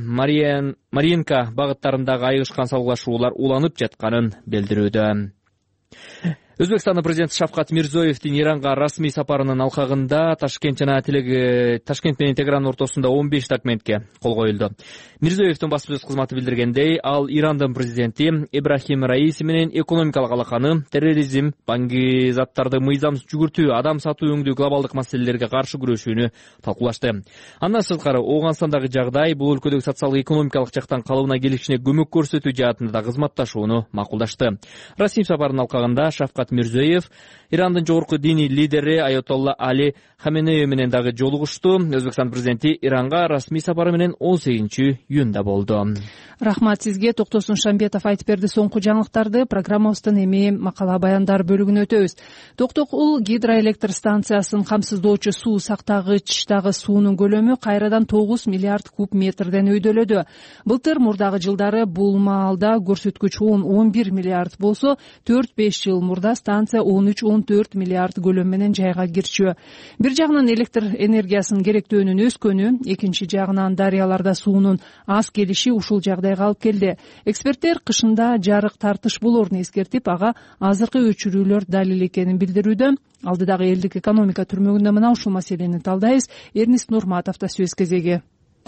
Маринка багыттарындагы айыгышкан салгылашуулар уланып жатканын билдирүүдө. Өзбекстандын президенти Шавкат Мирзиёевдин Иранга расмий сапарынын алкагында Ташкент жана Ташкент менен Тегеран ортосунда он беш документке кол коюлду. Мирзиёевдин баспасөз кызматы билдиргендей, ал Ирандын президенти Ибрахим Раиси менен экономикалык алаканы, терроризм, баңги заттарды мыйзамсыз жүгүртүү, адам сатуу өңдүү глобалдык маселелерге каршы күрөшүүнү талкуулашты. Андан сырткары Ооганстандагы жагдай, бул өлкөдөгү социалдык экономикалык жактан калыбына келишине көмөк көрсөтүү жаатында да кызматташууну макулдашты. Расмий сапарынын алкагында Шавкат Мирзиёев Ирандын жогорку диний лидери Айотолла Али Хаменеи менен дагы жолугушту. Өзбекстан президенти Иранга расмий сапары менен он сегизинчи июнда болду. Рахмат сизге. Токтосун Шамбетов айтып берди. Соңку жаңылыктарды программабыздын эми макала баяндар бөлүгүнө өтөбүз. Токтогул гидроэлектр станциясынын камсыздоочу суу сактагычтагы суунун көлөмү кайрадан тогуз миллиард куб метрден өйдөлөдү. Былтыр мурдагы жылдары бул маалда көрсөткүч он он бир миллиард болсо, төрт беш жыл мурда станция он үч он төрт миллиард көлөм менен жайга кирчү. Бир жагынан электр энергиясынын керектөөнүн өскөнү, экинчи жагынан дарыяларда суунун аз келиши ушул жагдайга алып келди. Эксперттер кышында жарык тартыш болоорун эскертип, ага азыркы өчүрүүлөр далил экенин билдирүүдө. Алдыдагы элдик экономика түрмөгүндө мына ушул маселени талдайбыз. Эрнист Нурматовдо сөз кезеги.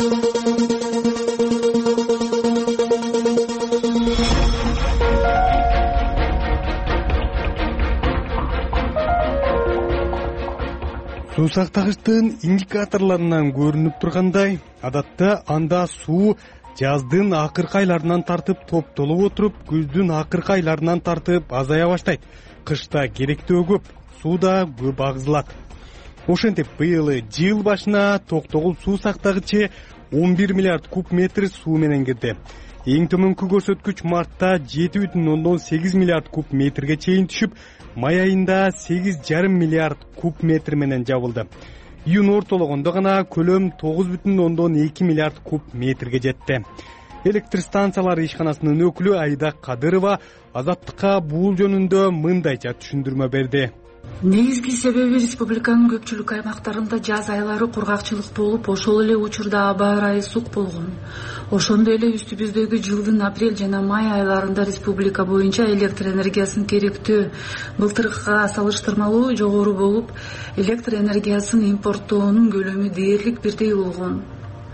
Суу сактагычтын индикаторлорунан көрүнүп тургандай, адатта анда суу жаздын акыркы айларынан тартып топтолуп отуруп, күздүн акыркы айларынан тартып азая баштайт. Кышта керектөө көп, суу да көп агызылат. Ошентип быйыл жыл башына Токтогул суу сактагычы он бир миллиард куб метр суу менен кирди. Эң төмөнкү көрсөткүч мартта жети бүтүн ондон сегиз миллиард куб метрге чейин түшүп, май айында сегиз жарым миллиард куб метр менен жабылды. Июнь ортологондо гана көлөм тогуз бүтүн ондон эки миллиард куб метрге жетти. Электр станциялары ишканасынын өкүлү Айда Кадырова Азаттыкка бул жөнүндө мындайча түшүндүрмө берди. Негизги себеби республиканын көпчүлүк аймактарында жаз айлары кургакчылык болуп, ошол эле учурда аба ырайы сук болгон. Ошондой эле үстүбүздөгү жылдын апрель жана май айларында республика боюнча электр энергиясынын керектөө былтыркыга салыштырмалуу жогору болуп, электр энергиясын импорттоонун көлөмү дээрлик бирдей болгон.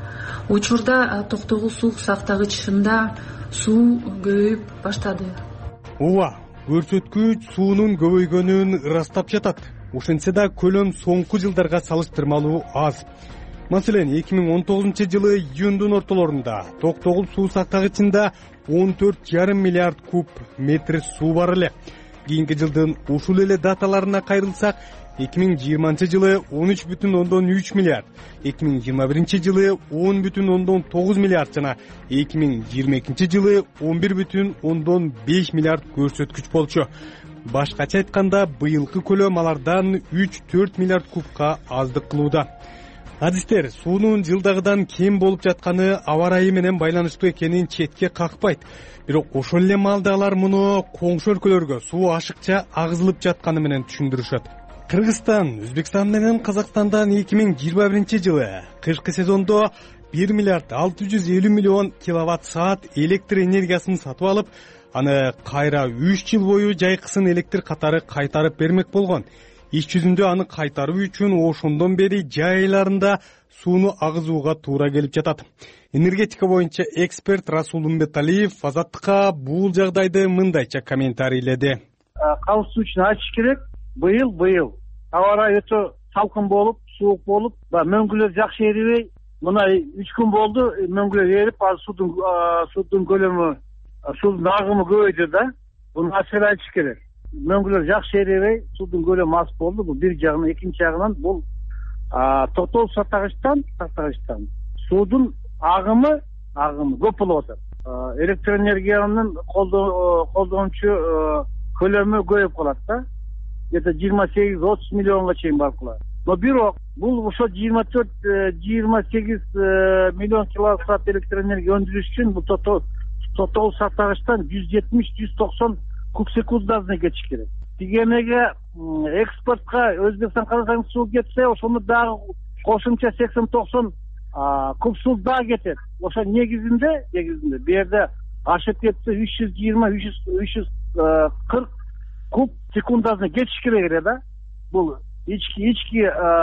Учурда Токтогул суу сактагычында суу көбөйүп баштады. Ооба, көрсөткүч суунун көбөйгөнүн ырастап жатат. Ошентсе да көлөм соңку жылдарга салыштырмалуу аз. Маселен, эки миң он тогузунчу жылы июндун ортолорунда Токтогул суу сактагычында он төрт жарым миллиард куб метр суу бар эле. Кийинки жылдын ушул эле даталарына кайрылсак, эки миң жыйырманчы жылы он үч бүтүн ондон үч миллиард, эки миң жыйырма биринчи жылы он бүтүн ондон тогуз миллиард жана эки миң жыйырма экинчи жылы он бир бүтүн ондон беш миллиард көрсөткүч болчу. Башкача айтканда, быйылкы көлөм алардан үч төрт миллиард кубка аздык кылууда. Адистер, суунун жылдагыдан кем болуп жатканы аба ырайы менен байланыштуу экенин четке какпайт. Бирок ошол эле маалда алар муну коңшу өлкөлөргө суу ашыкча агызылып жатканы менен түшүндүрүшөт. Кыргызстан, Өзбекстан менен Казакстандан эки миң жыйырма биринчи жылы кышкы сезондо бир миллиард алты жүз элүү миллион киловатт саат электр энергиясын сатып алып, аны кайра үч жыл бою жайкысын электр катары кайтарып бермек болгон. Иш жүзүндө аны кайтаруу үчүн ошондон бери жай айларында сууну агызууга туура келип жатат. Энергетика боюнча эксперт Расул Умбеталиев Азаттыкка бул жагдайды мындайча комментарийледи. Кауыз суу үчүн айтыш керек. Быйыл быйыл аба ырайы өтө салкын болуп, суук болуп, мөңгүлөр жакшы эрибей, мына үч күн болду, мөңгүлөр эрип, азыр суудун суудун көлөмү, суудун агымы көбөйдү да. Буну ачык айтыш керек. Мөңгүлөр жакшы эрибей, суудун көлөмү аз болду. Бул бир жагынан, экинчи жагынан бул токтогул сактагычтан, сактагычтан суудун агымы, агымы көп болуп атат. Электроэнергиянын колдончу көлөмү көбөйүп калат да. Где-то жыйырма сегиз отуз миллионго чейин барып калат. Но бирок бул ошо жыйырма төрт жыйырма сегиз миллион киловатт саат электроэнергия өндүрүш үчүн бул токтогул сактагычтан жүз жетимиш жүз токсон куб секундасына кетиш керек. Тиги эмеге экспортко Өзбекстан, Казакстан суу кетсе, ошону дагы кошумча сексен токсон куб суу дагы кетет. Ошо негизинде, негизинде бу жерде ашып кетсе үч жүз жыйырма үч жүз кырк куб секундасына кетиш керек эле да. Бул ички ички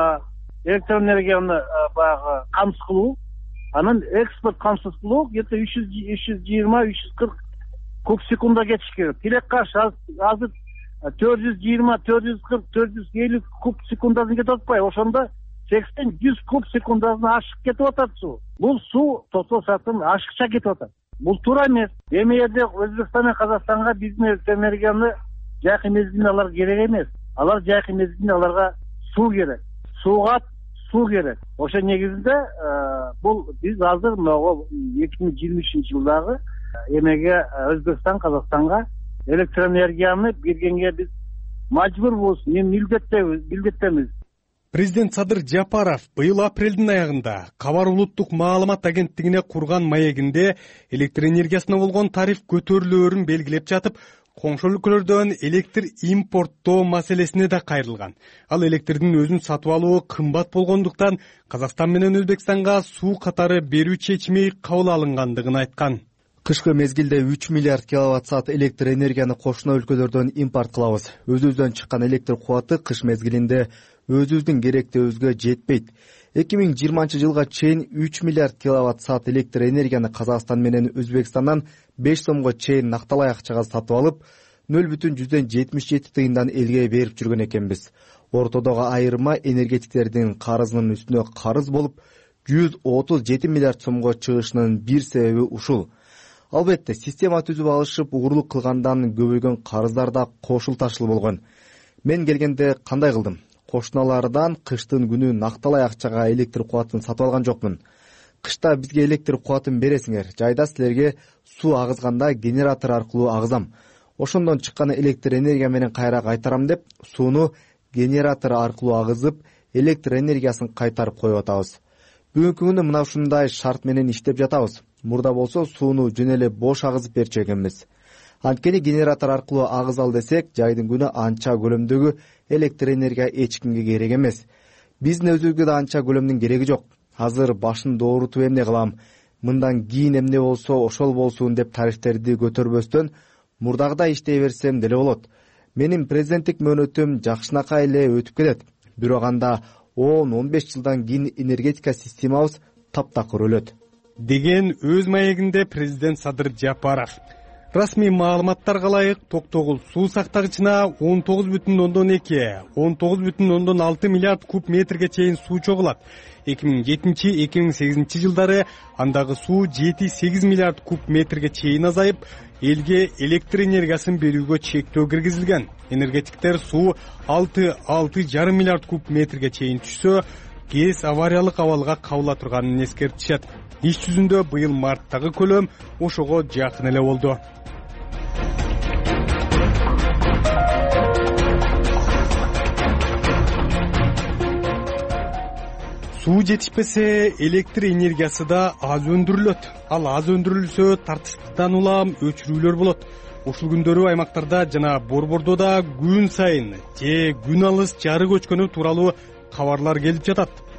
электроэнергияны баягы камсыз кылуу, анан экспорт камсыз кылуу где-то үч жүз жыйырма үч жүз кырк куб секунда кетиш керек. Тилек каршы азыр төрт жүз жыйырма төрт жүз кырк төрт жүз элүү куб секундасына кетип атпайбы? Ошондо сексен жүз куб секундасына ашык кетип атат суу. Бул суу токтогул сааттан ашыкча кетип атат. Бул туура эмес. Эми жерде Өзбекстан менен Казакстанга биздин электроэнергияны жайкы мезгилинде алар керек эмес. Алар жайкы мезгилинде аларга суу керек. Сууга суу керек. Ошо негизинде бул биз азыр могу эки миң жыйырма үчүнчү жылдагы эмеге Өзбекстан, Казакстанга электроэнергияны бергенге биз мажбурбуз, милдеттебиз. Президент Садыр Жапаров быйыл апрелдин аягында Кабар улуттук маалымат агенттигине курган маегинде электроэнергиясына болгон тариф көтөрүлөөрүн белгилеп жатып, коңшу өлкөлөрдөн электр импорттоо маселесине да кайрылган. Ал электрдин өзүн сатып алуу кымбат болгондуктан Казакстан менен Өзбекстанга суу катары берүү чечими кабыл алынгандыгын айткан. Кышкы мезгилде үч миллиард киловатт саат электр энергияны кошуна өлкөлөрдөн импорт кылабыз. Өзүбүздөн чыккан электр кубаты кыш мезгилинде өзүбүздүн керектөөбүзгө жетпейт. эки миң жыйырманчы жылга чейин үч миллиард киловатт саат электр энергияны Казакстан менен Өзбекстандан беш сомго чейин накталай акчага сатып алып, нөл бүтүн жүздөн жетимиш жети тыйындан элге берип жүргөн экенбиз. Ортодогу айырма энергетиктердин карызынын үстүнө карыз болуп, жүз отуз жети миллиард сомго чыгышынын бир себеби ушул. Албетте, система түзүп алышып, угурлук кылгандан көбөйгөн карыздар да кошул ташыл болгон. Мен келгенде кандай кылдым? Кошуналардан кыштын күнү накталай акчага электр кубатын сатып алган жокмун. Кышта бизге электр кубатын бересиңер, жайда силерге суу агызганда генератор аркылуу агызам. Ошондон чыккан электр энергия менен кайра кайтарам деп, сууну генератор аркылуу агызып, электр энергиясын кайтарып коюп атабыз. Бүгүнкү күндө мына ушундай шарт менен иштеп жатабыз. Мурда болсо сууну жөн эле бош агызып берчү экенбиз. Анткени генератор аркылуу агызал десек, жайдын күнү анча көлөмдөгү электр энергия эч кимге керек эмес. Биздин өзүбүзгө да анча көлөмдүн кереги жок. Азыр башын доорутуп эмне кылам, мындан кийин эмне болсо ошол болсун деп тарифтерди көтөрбөстөн мурдагыдай иштей берсем деле болот. Менин президенттик мөөнөтүм жакшынакай эле өтүп кетет. Бирок анда он он беш жылдан кийин энергетика системабыз таптакыр өлөт деген өз маегинде президент Садыр Жапаров. Расмий маалыматтарга ылайык Токтогул суу сактагычына он тогуз бүтүн ондон эки он тогуз бүтүн ондон алты миллиард куб метрге чейин суу чогулат. эки миң жетинчи эки миң сегизинчи жылдары андагы суу жети сегиз миллиард куб метрге чейин азайып, элге электр энергиясын берүүгө чектөө киргизилген. Энергетиктер суу алты алты жарым миллиард куб метрге чейин түшсө, кез авариялык абалга кабыла турганын эскертишет. Иш жүзүндө быйыл марттагы көлөм ошого жакын эле болду. Суу жетишпесе, электр энергиясы да аз өндүрүлөт. Ал аз өндүрүлсө, тартыштыктан улам өчүрүүлөр болот. Ушул күндөрү аймактарда жана борбордо да күн сайын же күн алыс жарык өчкөнү тууралуу кабарлар келип жатат.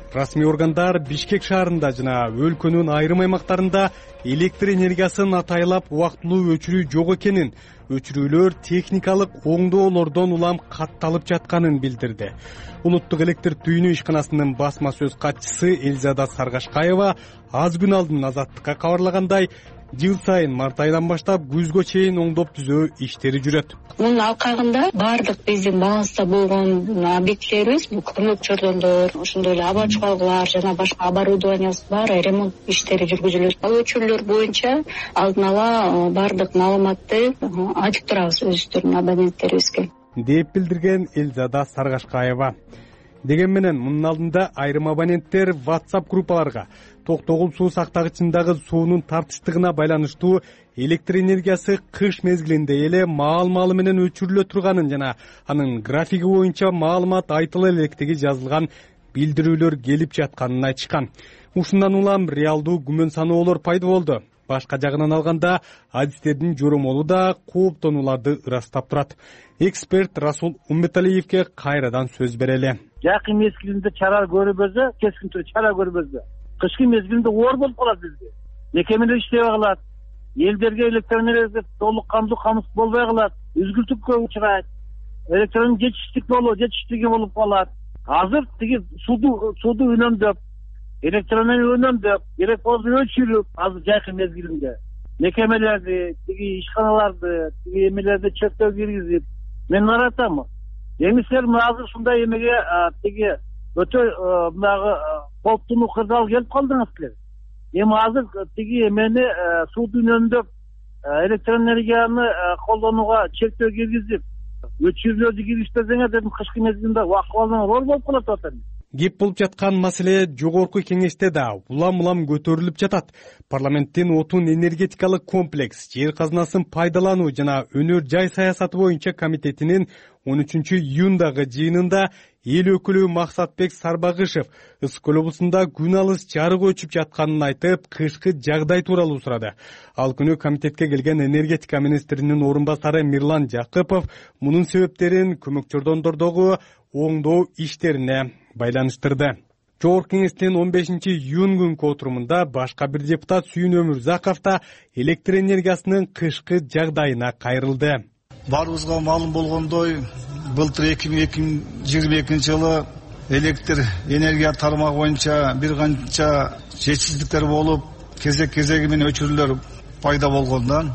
расмий органдар Бишкек шаарында жана өлкөнүн айрым аймактарында электр энергиясын атайлап убактылуу өчүрүү жок экенин, өчүрүүлөр техникалык оңдоолордон улам катталып жатканын билдирди. Улуттук электр түйүнү ишканасынын басма сөз катчысы Элзада Саргашкаева аз күн алдын Азаттыкка кабарлагандай, жыл сайын март айынан баштап күзгө чейин оңдоп түзөө иштери жүрөт. Мунун алкагында баардык биздин баланста болгон объектилерибиз, бул көмөкчөрдөндөр, ошондой эле аба чуалгылар жана башка оборудованиябыз баары ремонт иштери жүргүзүлөт. Ал өчүрлөр боюнча алдын ала баардык маалыматты айтып турабыз өзүбүздүн абоненттерибизге, деп билдирген Элзада Саргашкаева. Деген менен мунун алдында айрым абоненттер WhatsApp группаларга Токтогул суу сактагычындагы суунун тартыштыгына байланыштуу электр энергиясы кыш мезгилинде эле маал-маалы менен өчүрүлө турганын жана анын графиги боюнча маалымат айтыла электиги жазылган билдирүүлөр келип жатканын айтышкан. Ушундан улам реалдуу күмөн саноолор пайда болду. Башка жагынан алганда, адистердин жоромолу да кооптонууларды ырастап турат. Эксперт Расул Умметалиевке кайрадан сөз берели. Жакын мезгилинде чара көрбөзө, кескин түрдө чара көрбөзө. Кышкы мезгилинде оор болуп калат бизге. Мекемелер иштебей калат. Элдерге электр энергиясы толук камдуу камсыз болбой калат. Үзгүлтүккө учурайт. Электронун жетишсиздик болуп, жетишсиздиги болуп калат. Азыр тиги сууду сууду үнөмдөп, электроэнергия үнөмдөп, керек болсо өчүрүп, азыр жакын мезгилинде мекемелерди, тиги ишканаларды, тиги эмелерди чектөө киргизип, мен наратам. Эмисер азыр ушундай эмеге тиги өтө мынагы кооптуу кырдаал келип калдыңыздар. Эми азыр тиги эмени сууду үнөмдөп, электроэнергияны колдонууга чектөө киргизип, өчүрүүлөрдү киргизбесеңер дедим, кышкы мезгилинде акыбалыңар оор болуп калат атат. Кеп болуп жаткан маселе жогорку кеңеште да улам-улам көтөрүлүп жатат. Парламенттин отун энергетикалык комплекс, жер казынасын пайдалануу жана өнөр жай саясаты боюнча комитетинин он үчүнчү июндагы жыйынында эл өкүлү Максатбек Сарбагышев Ысык көл облусунда күн алыс жарык өчүп жатканын айтып, кышкы жагдай тууралуу сурады. Ал күнү комитетке келген энергетика министринин орун басары Мирлан Жакыпов мунун себептерин көмөкчөрдөндөрдөгү оңдоо иштерине байланыштырды. Жогорку кеңештин он бешинчи июнь күнкү отурумунда башка бир депутат Сүйүн Өмүрзаков да электр энергиясынын кышкы жагдайына кайрылды. Баарыбызга маалым болгондой, былтыр эки миң жыйырма экинчи жылы электр энергия тармагы боюнча бир канча жетишсиздиктер болуп, кезек-кезеги менен өчүрүүлөр пайда болгондон,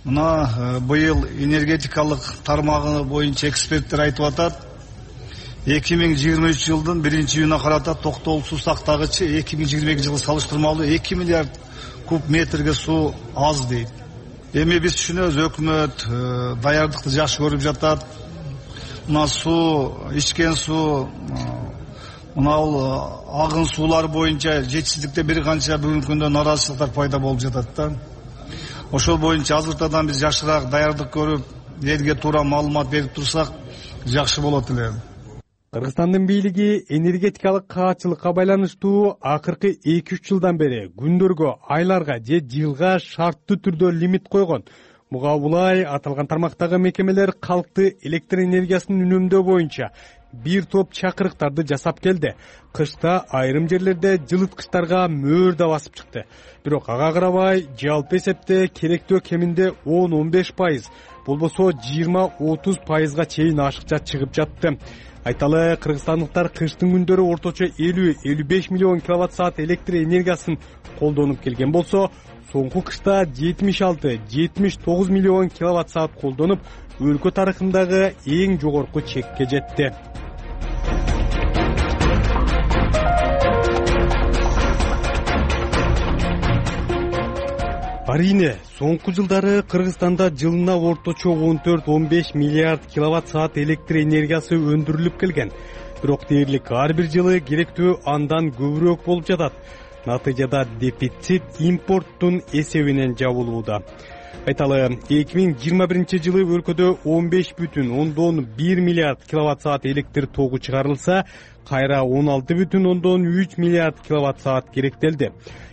мына быйыл энергетикалык тармагы боюнча эксперттер айтып атат, эки миң жыйырма үч жылдын биринчи июнуна карата Токтогул суу сактагычы эки миң жыйырма экинчи жылы салыштырмалуу эки миллиард куб метрге суу аз дейт. Эми биз түшүнөбүз, өкмөт даярдыкты жакшы көрүп жатат. Мына суу, ичкен суу, мына агын суулар боюнча жетишсиздикте бир канча бүгүнкү күндө нараазычылыктар пайда болуп жатат да. Ошол боюнча азыртадан биз жакшыраак даярдык көрүп, элге туура маалымат берип турсак жакшы болот эле. Кыргызстандын бийлиги энергетикалык каатчылыкка байланыштуу акыркы эки үч жылдан бери күндөргө, айларга же жылга шарттуу түрдө лимит койгон. Буга улай аталган тармактагы мекемелер калкты электр энергиясын үнөмдөө боюнча бир топ чакырыктарды жасап келди. Кышта айрым жерлерде жылыткычтарга мөөр да басып чыкты. Бирок ага карабай, жалпы эсепте керектөө кеминде он он беш пайыз, болбосо жыйырма отуз пайызга чейин ашыкча чыгып жатты. Айталы, кыргызстандыктар кыштын күндөрү орточо элүү элүү беш миллион киловатт саат электр энергиясын колдонуп келген болсо, соңку кышта жетимиш алты жетимиш тогуз миллион киловатт саат колдонуп, өлкө тарыхындагы эң жогорку чекке жетти. Арийне, соңку жылдары Кыргызстанда жылына орточо он төрт он беш миллиард киловатт саат электр энергиясы өндүрүлүп келген. Бирок дээрлик ар бир жылы керектүү андан көбүрөөк болуп жатат. Натыйжада дефицит импорттун эсебинен жабылууда. Айталы, эки миң жыйырма биринчи жылы өлкөдө он беш бүтүн ондон бир миллиард киловатт саат электр тогу чыгарылса, кайра он алты бүтүн ондон үч миллиард киловатт саат керектелди.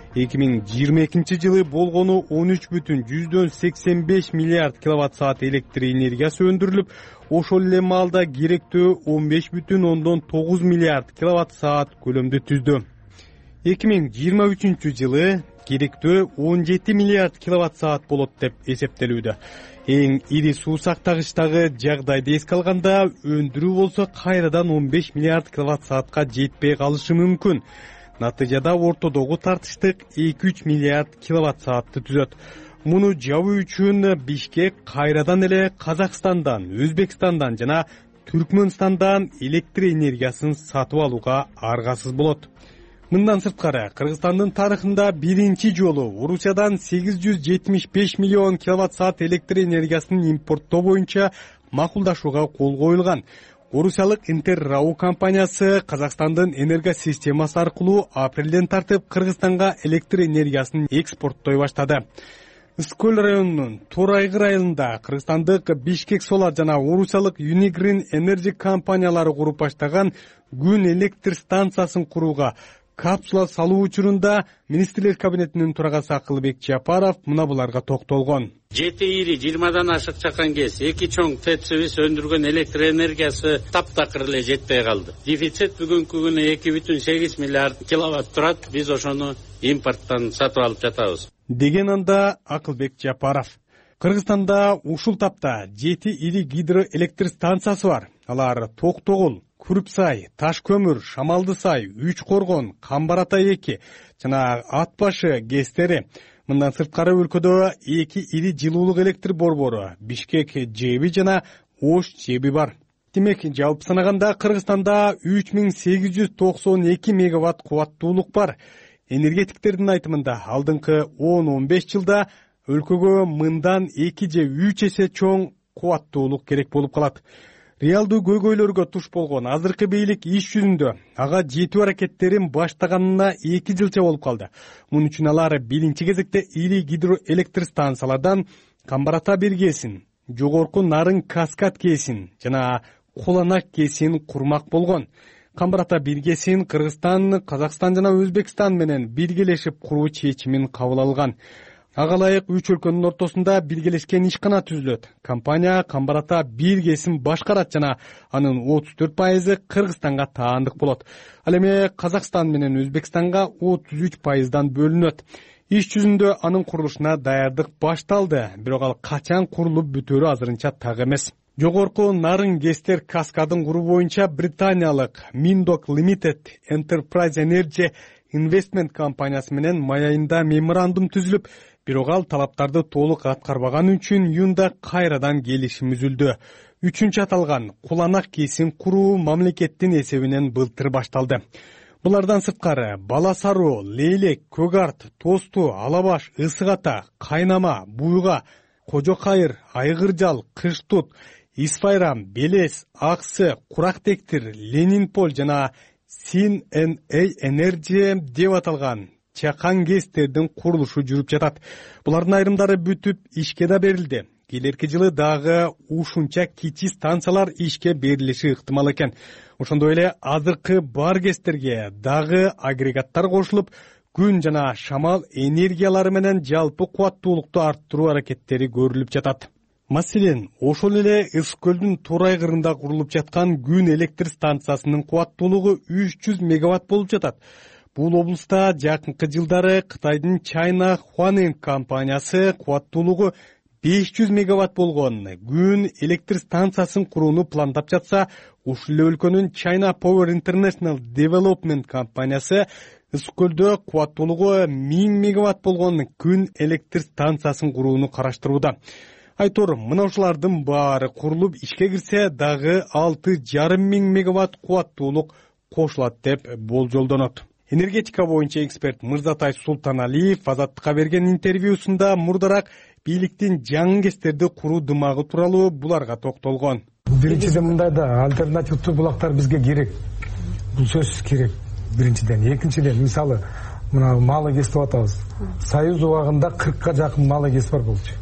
эки миң жыйырма экинчи жылы болгону он үч бүтүн жүздөн сексен беш миллиард киловатт саат электр энергиясы өндүрүлүп, ошол эле маалда керектөө он беш бүтүн ондон тогуз миллиард киловатт саат көлөмдү түздү. эки миң жыйырма үчүнчү жылы керектөө он жети миллиард киловатт саат болот деп эсептелүүдө. Эң ири суу сактагычтагы жагдайды эске алганда, өндүрүү болсо кайрадан он беш миллиард киловатт саатка жетпей калышы мүмкүн. Натыйжада ортодогу тартыштык эки үч миллиард киловатт саатты түзөт. Муну жабуу үчүн Бишкек кайрадан эле Казакстандан, Өзбекстандан жана Түркмөнстандан электр энергиясын сатып алууга аргасыз болот. Мындан сырткары, Кыргызстандын тарыхында биринчи жолу Орусиядан сегиз жүз жетимиш беш миллион киловатт саат электр энергиясын импорттоо боюнча макулдашууга кол коюлган. Орусиялык Интеррау компаниясы Казакстандын энергосистемасы аркылуу апрелден тартып Кыргызстанга электр энергиясын экспорттой баштады. Ысык-Көл районунун Торайгы айылында Кыргызстандык Бишкек Solar жана Орусиялык Unigрeen Energy компаниялары куруп баштаган күн электр станциясын курууга капсула салуу учурунда министрлер кабинетинин төрагасы Акылбек Жапаров мына буларга токтолгон. Жети ири жыйырмадан ашык чакан кез эки чоң ТЭЦибиз өндүргөн электр энергиясы таптакыр эле жетпей калды. Дефицит бүгүнкү күнү эки бүтүн сегиз миллиард киловатт турат. Биз ошону импорттон сатып алып жатабыз, деген анда Акылбек Жапаров. Кыргызстанда ушул тапта жети ири гидроэлектр станциясы бар. Алар Токтогул, Күрүпсай, Таш көмүр, Шамалдысай, Үч Коргон, Камбар-Ата эки жана Ат башы ГЭСтери. Мындан сырткары өлкөдө эки ири жылуулук электр борбору, Бишкек ЖЭБи жана Ош ЖЭБи бар. Демек, жалпы санаганда Кыргызстанда үч миң сегиз жүз токсон эки мегаватт кубаттуулук бар. Энергетиктердин айтымында алдыңкы он он беш жылда өлкөгө мындан эки же үч эсе чоң кубаттуулук керек болуп калат. Реалдуу көйгөйлөргө туш болгон азыркы бийлик иш жүзүндө ага жетүү аракеттерин баштаганына эки жылча болуп калды. Муну үчүн алар биринчи кезекте ири гидроэлектр станциялардан Камбар-Ата бир кесин, жогорку Нарын Каскад кесин жана Куланак кесин курмак болгон. Камбар-Ата бир кесин Кыргызстан, Казакстан жана Өзбекстан менен биргелешип куруу чечимин кабыл алган. Ага ылайык үч өлкөнүн ортосунда биргелешкен ишкана түзүлөт. Компания Камбар-Ата бир кесим башкарат жана анын отуз төрт пайызы Кыргызстанга таандык болот. Ал эми Казакстан менен Өзбекстанга отуз үч пайыздан бөлүнөт. Иш жүзүндө анын курулушуна даярдык башталды, бирок ал качан курулуп бүтөөрү азырынча так эмес. Жогорку Нарын ГЭСтер Каскадын куруу боюнча британиялык Mindoc Limited Enterprise Energy Investment компаниясы менен май айында меморандум түзүлүп, бирок ал талаптарды толук аткарбаган үчүн июнда кайрадан келишим үзүлдү. Үчүнчү аталган Куланак кесин куруу мамлекеттин эсебинен былтыр башталды. Булардан сырткары Бала Сароо, Лейлек, Көк Арт, Тосту, Алабаш, Ысык Ата, Кайнама, Буйга, Кожо Кайыр, Айгыржал, Кыштут, Исфайрам, Белес, Аксы, Курактектир, Ленинпол жана Син эн эй Energy деп аталган чакан ГЭСтердин курулушу жүрүп жатат. Булардын айрымдары бүтүп ишке да берилди. Келерки жылы дагы ушунча кичи станциялар ишке берилиши ыктымал экен. Ошондой эле азыркы бар ГЭСтерге дагы агрегаттар кошулуп, күн жана шамал энергиялары менен жалпы кубаттуулукту арттыруу аракеттери көрүлүп жатат. Маселен, ошол эле Ысык-Көлдүн Торайгырында курулуп жаткан күн электр станциясынын кубаттуулугу үч жүз мегаватт болуп жатат. Бул облуста жакынкы жылдары Кытайдын China Huaneng компаниясы кубаттуулугу беш жүз мегаватт болгон күн электр станциясын курууну пландап жатса, ушул эле өлкөнүн China Power International Development компаниясы Ысык-Көлдө кубаттуулугу миң мегаватт болгон күн электр станциясын курууну караштырууда. Айтор, мына ушулардын баары курулуп ишке кирсе, дагы алты жарым миң мегаватт кубаттуулук кошулат деп болжолдонот. Энергетика боюнча эксперт Мырзатай Султаналиев Азаттыкка берген интервьюсунда мурдараак бийликтин жаңы ГЭСтерди куруу дымагы тууралуу буларга токтолгон. Биринчиден мындай да альтернативдүү булактар бизге керек. Бул сөзсүз керек. Биринчиден, экинчиден мисалы мына малы ГЭС деп атабыз. Союз убагында кыркка жакын малы ГЭС бар болчу.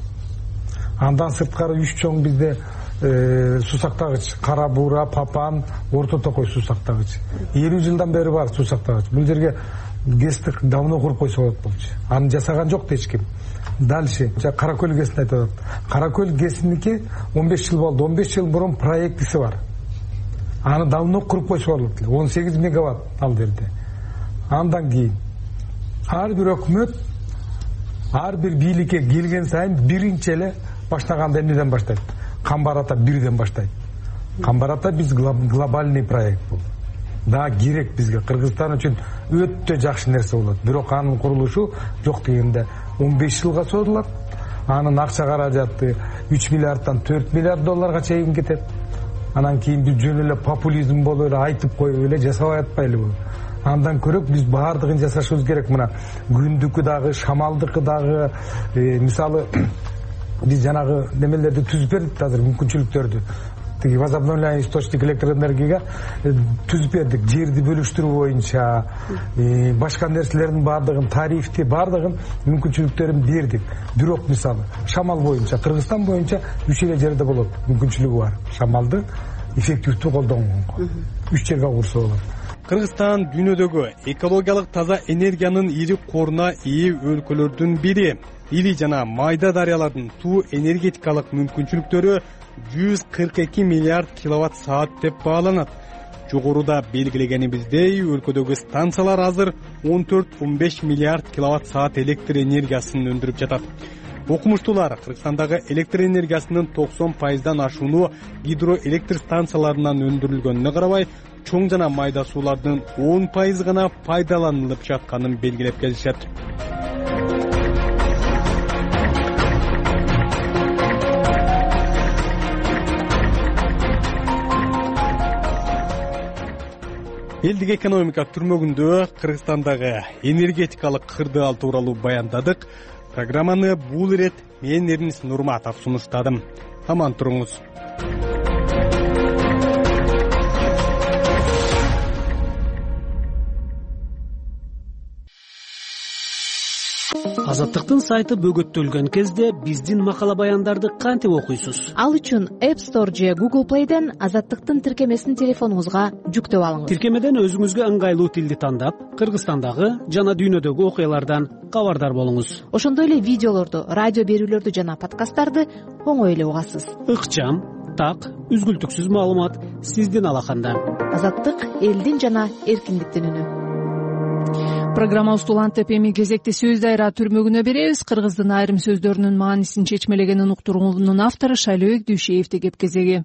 Андан сырткары үч чоң бизде суу сактагыч, Кара Буура, Папан, Орто Токой суу сактагыч. элүү жылдан бери бар суу сактагыч. Бул жерге гэсти давно куруп койсо болот болчу. Аны жасаган жок эч ким. Дальше Кара Көл гэсин айтып атат. Кара Көл гэсиники он беш жыл болду. он беш жыл мурун проектиси бар. Аны давно куруп койсо болот эле. он сегиз мегаватт ал жерде. Андан кийин ар бир өкмөт ар бир бийликке келген сайын биринчи эле баштаганда эмнеден баштайт? Камбар ата бирден баштайт. Камбар ата биз глобальный проект бул. Да, керек бизге. Кыргызстан үчүн өтө жакшы нерсе болот. Бирок анын курулушу жок дегенде он беш жылга созулат. Анын акча каражаты үч миллиардтан төрт миллиард долларга чейин кетет. Анан кийин биз жөн эле популизм болуп эле айтып коюп эле жасабай атпайлыбы? Андан көрөк биз баардыгын жасашыбыз керек. Мына күндүкү дагы, шамалдыкы дагы, мисалы биз жанагы немелерди түзүп бердик азыр, мүмкүнчүлүктөрдү. Тиги возобновляемый источник электроэнергияга түзүп бердик. Жерди бөлүштүрүү боюнча, башка нерселердин баардыгын, тарифти баардыгын мүмкүнчүлүктөрүн бердик. Бирок мисалы шамал боюнча, Кыргызстан боюнча үч эле жерде болот, мүмкүнчүлүгү бар. Шамалды эффективдүү колдонгонго үч жерге курса болот. Кыргызстан дүйнөдөгү экологиялык таза энергиянын ири коруна ээ өлкөлөрдүн бири. Ири жана майда дарыялардын суу энергетикалык мүмкүнчүлүктөрү жүз кырк эки миллиард киловатт саат деп бааланат. Жогоруда белгилегенибиздей, өлкөдөгү станциялар азыр он төрт он беш миллиард киловатт саат электр энергиясын өндүрүп жатат. Окумуштуулар Кыргызстандагы электр энергиясынын токсон пайыздан ашууну гидроэлектр станцияларынан өндүрүлгөнүнө карабай, чоң жана майда суулардын он пайызы гана пайдаланылып жатканын белгилеп келишет. Элдик экономика түрмөгүндө Кыргызстандагы энергетикалык кырдаал тууралуу баяндадык. Программаны бул ирет мен Эрнис Нурматов сунуштадым. Аман туруңуз. Азаттыктын сайты бөгөттөлгөн кезде биздин макала баяндарды кантип окуйсуз? Ал үчүн App Store же Google Play'ден Азаттыктын тиркемесин телефонуңузга жүктөп алыңыз. Тиркемеден өзүңүзгө ыңгайлуу тилди тандап, Кыргызстандагы жана дүйнөдөгү окуялардан кабардар болуңуз. Ошондой эле видеолорду, радио берүүлөрдү жана подкасттарды оңой эле угасыз. Ыкчам, так, үзгүлтүксүз маалымат сиздин алаканда. Азаттык элдин жана эркиндиктин үнү. Программабызды улантып эми кезекти сөз дайра түрмөгүнө беребиз. Кыргыздын айрым сөздөрүнүн маанисин чечмелеген уктуруунун автору Шайлообек Дүйшеевди кеп кезеги.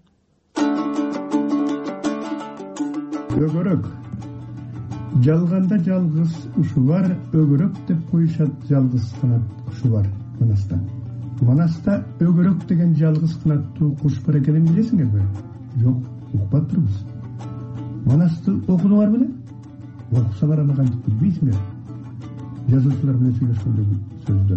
Өгөрөк. Жалганда жалгыз ушу бар, өгөрөк деп коюшат жалгыз канат кушу бар Манаста. Манаста өгөрөк деген жалгыз канаттуу куш бар экенин билесиңерби? Жок, укпаптырбыз. Манасты окудуңар беле? Окусаңар аны кантип билбейсиңер? Жазуучулар менен сүйлөшкөндөгү сөздөн.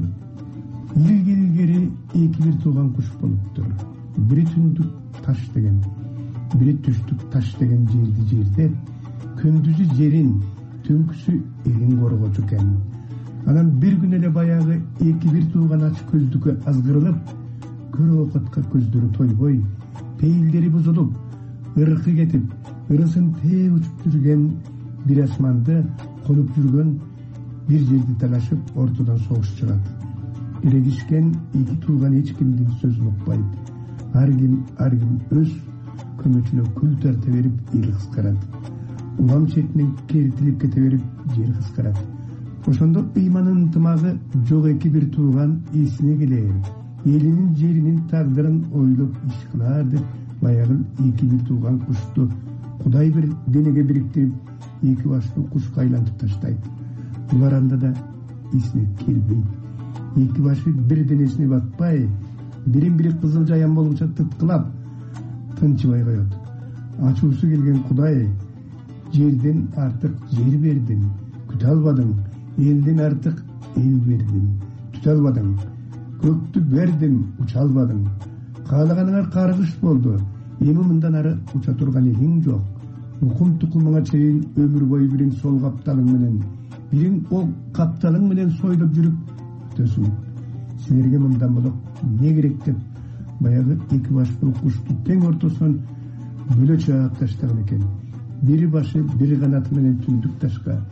Илгери эки бир тууган куш болуптур. Бири түндүк таш деген, бири түштүк таш деген жерди жерде, күндүзү жерин, түнкүсү элин коргочу экен. Анан бир күн эле баягы эки бир тууган ач көздүккө азгырылып, көрө окутка көздөрү тойбой, пейилдери бузулуп, ыркы кетип, ырысын тээ учуп жүргөн бир асманды конуп жүргөн бир жерди талашып ортодон согуш чыгат. Ирегишкен эки тууган эч кимдин сөзүн укпайт. Ар ким ар ким өз көмөчүнө күл тарта берип эл кыскарат. Улам четинен кертилип кете берип жер кыскарат. Ошондо ыйманын ынтымагы жок эки бир тууган эсине келер. Элинин жеринин тагдырын ойлоп иш кылар деп баягы эки бир тууган кушту Кудай бир денеге бириктирип эки баштуу кушка айлантып таштайт. Булар анда да эсине келбейт. Эки башы бир денесине батпай, бирин бири кызыл жаян болгуча тыткылап, тынчыбай коет. Ачуусу келген Кудай, жерден артык жер бердиң, күтө албадың, элден артык эл бердиң, түтө албадың, көктү бердим, уча албадың. Каалаганыңар каргыш болду, эми мындан ары уча турган элиң жок. Укум тукумуңа чейин өмүр бою бириң сол капталың менен, бириң ол капталың менен сойлоп жүрүп өтөсүң. Силерге мындан болот эмне керек деп баягы эки баштуу кушту тең ортосунан бөлө чаап таштаган экен. Бири башы, бири канаты менен түндүк ташка,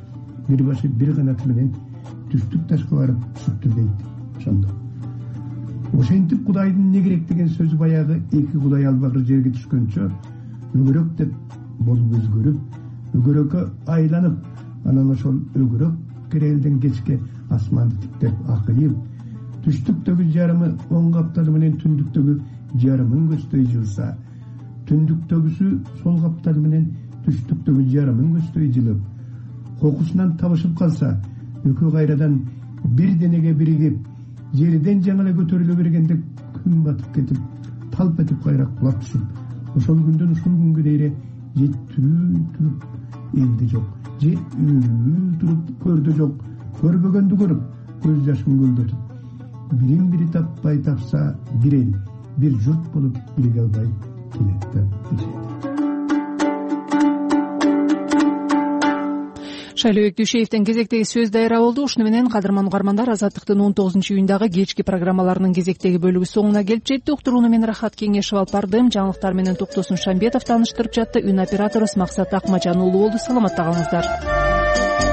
бир башы бир канаты менен түштүк ташка барып түшүптүр дейт. Ошондо ошентип Кудайдын эмне керек деген сөзү баягы эки Кудай албагыр жерге түшкөнчө өгөрөк деп болуп өзгөрүп, өгөрөккө айланып, анан ошол өгөрөк керелден кечке асманды тиктеп акыйып, түштүктөгү жарымы оң капталы менен түндүктөгү жарымын көздөй жылса, түндүктөгүсү сол капталы менен түштүктөгү жарымын көздөй жылып, кокусунан табышып калса, экөө кайрадан бир денеге биригип, жерден жаңы эле көтөрүлө бергенде күн батып кетип, талп этип кайра кулап түшүп, ошол күндөн ушул күнгө дейре жеттирүү туруп элди жок, жеттирүү туруп көрдү жок, көрбөгөндү көрүп, көз жашын көлдөтүп, бирин бири таппай тапса бир эл, бир журт болуп бириге албай келет деп. Шайлообек Дүйшеевдин кезектеги сөз дайра болду. Ушуну менен кадырман угармандар, Азаттыктын он тогузунчу июндагы кечки программаларынын кезектеги бөлүгү соңуна келип жетти. Уктурууну мен Рахат Кеңешев алып бардым. Жаңылыктар менен Токтосун Шамбетов тааныштырып жатты. Үн операторубуз Максат Акмажан уулу болду. Саламатта калыңыздар.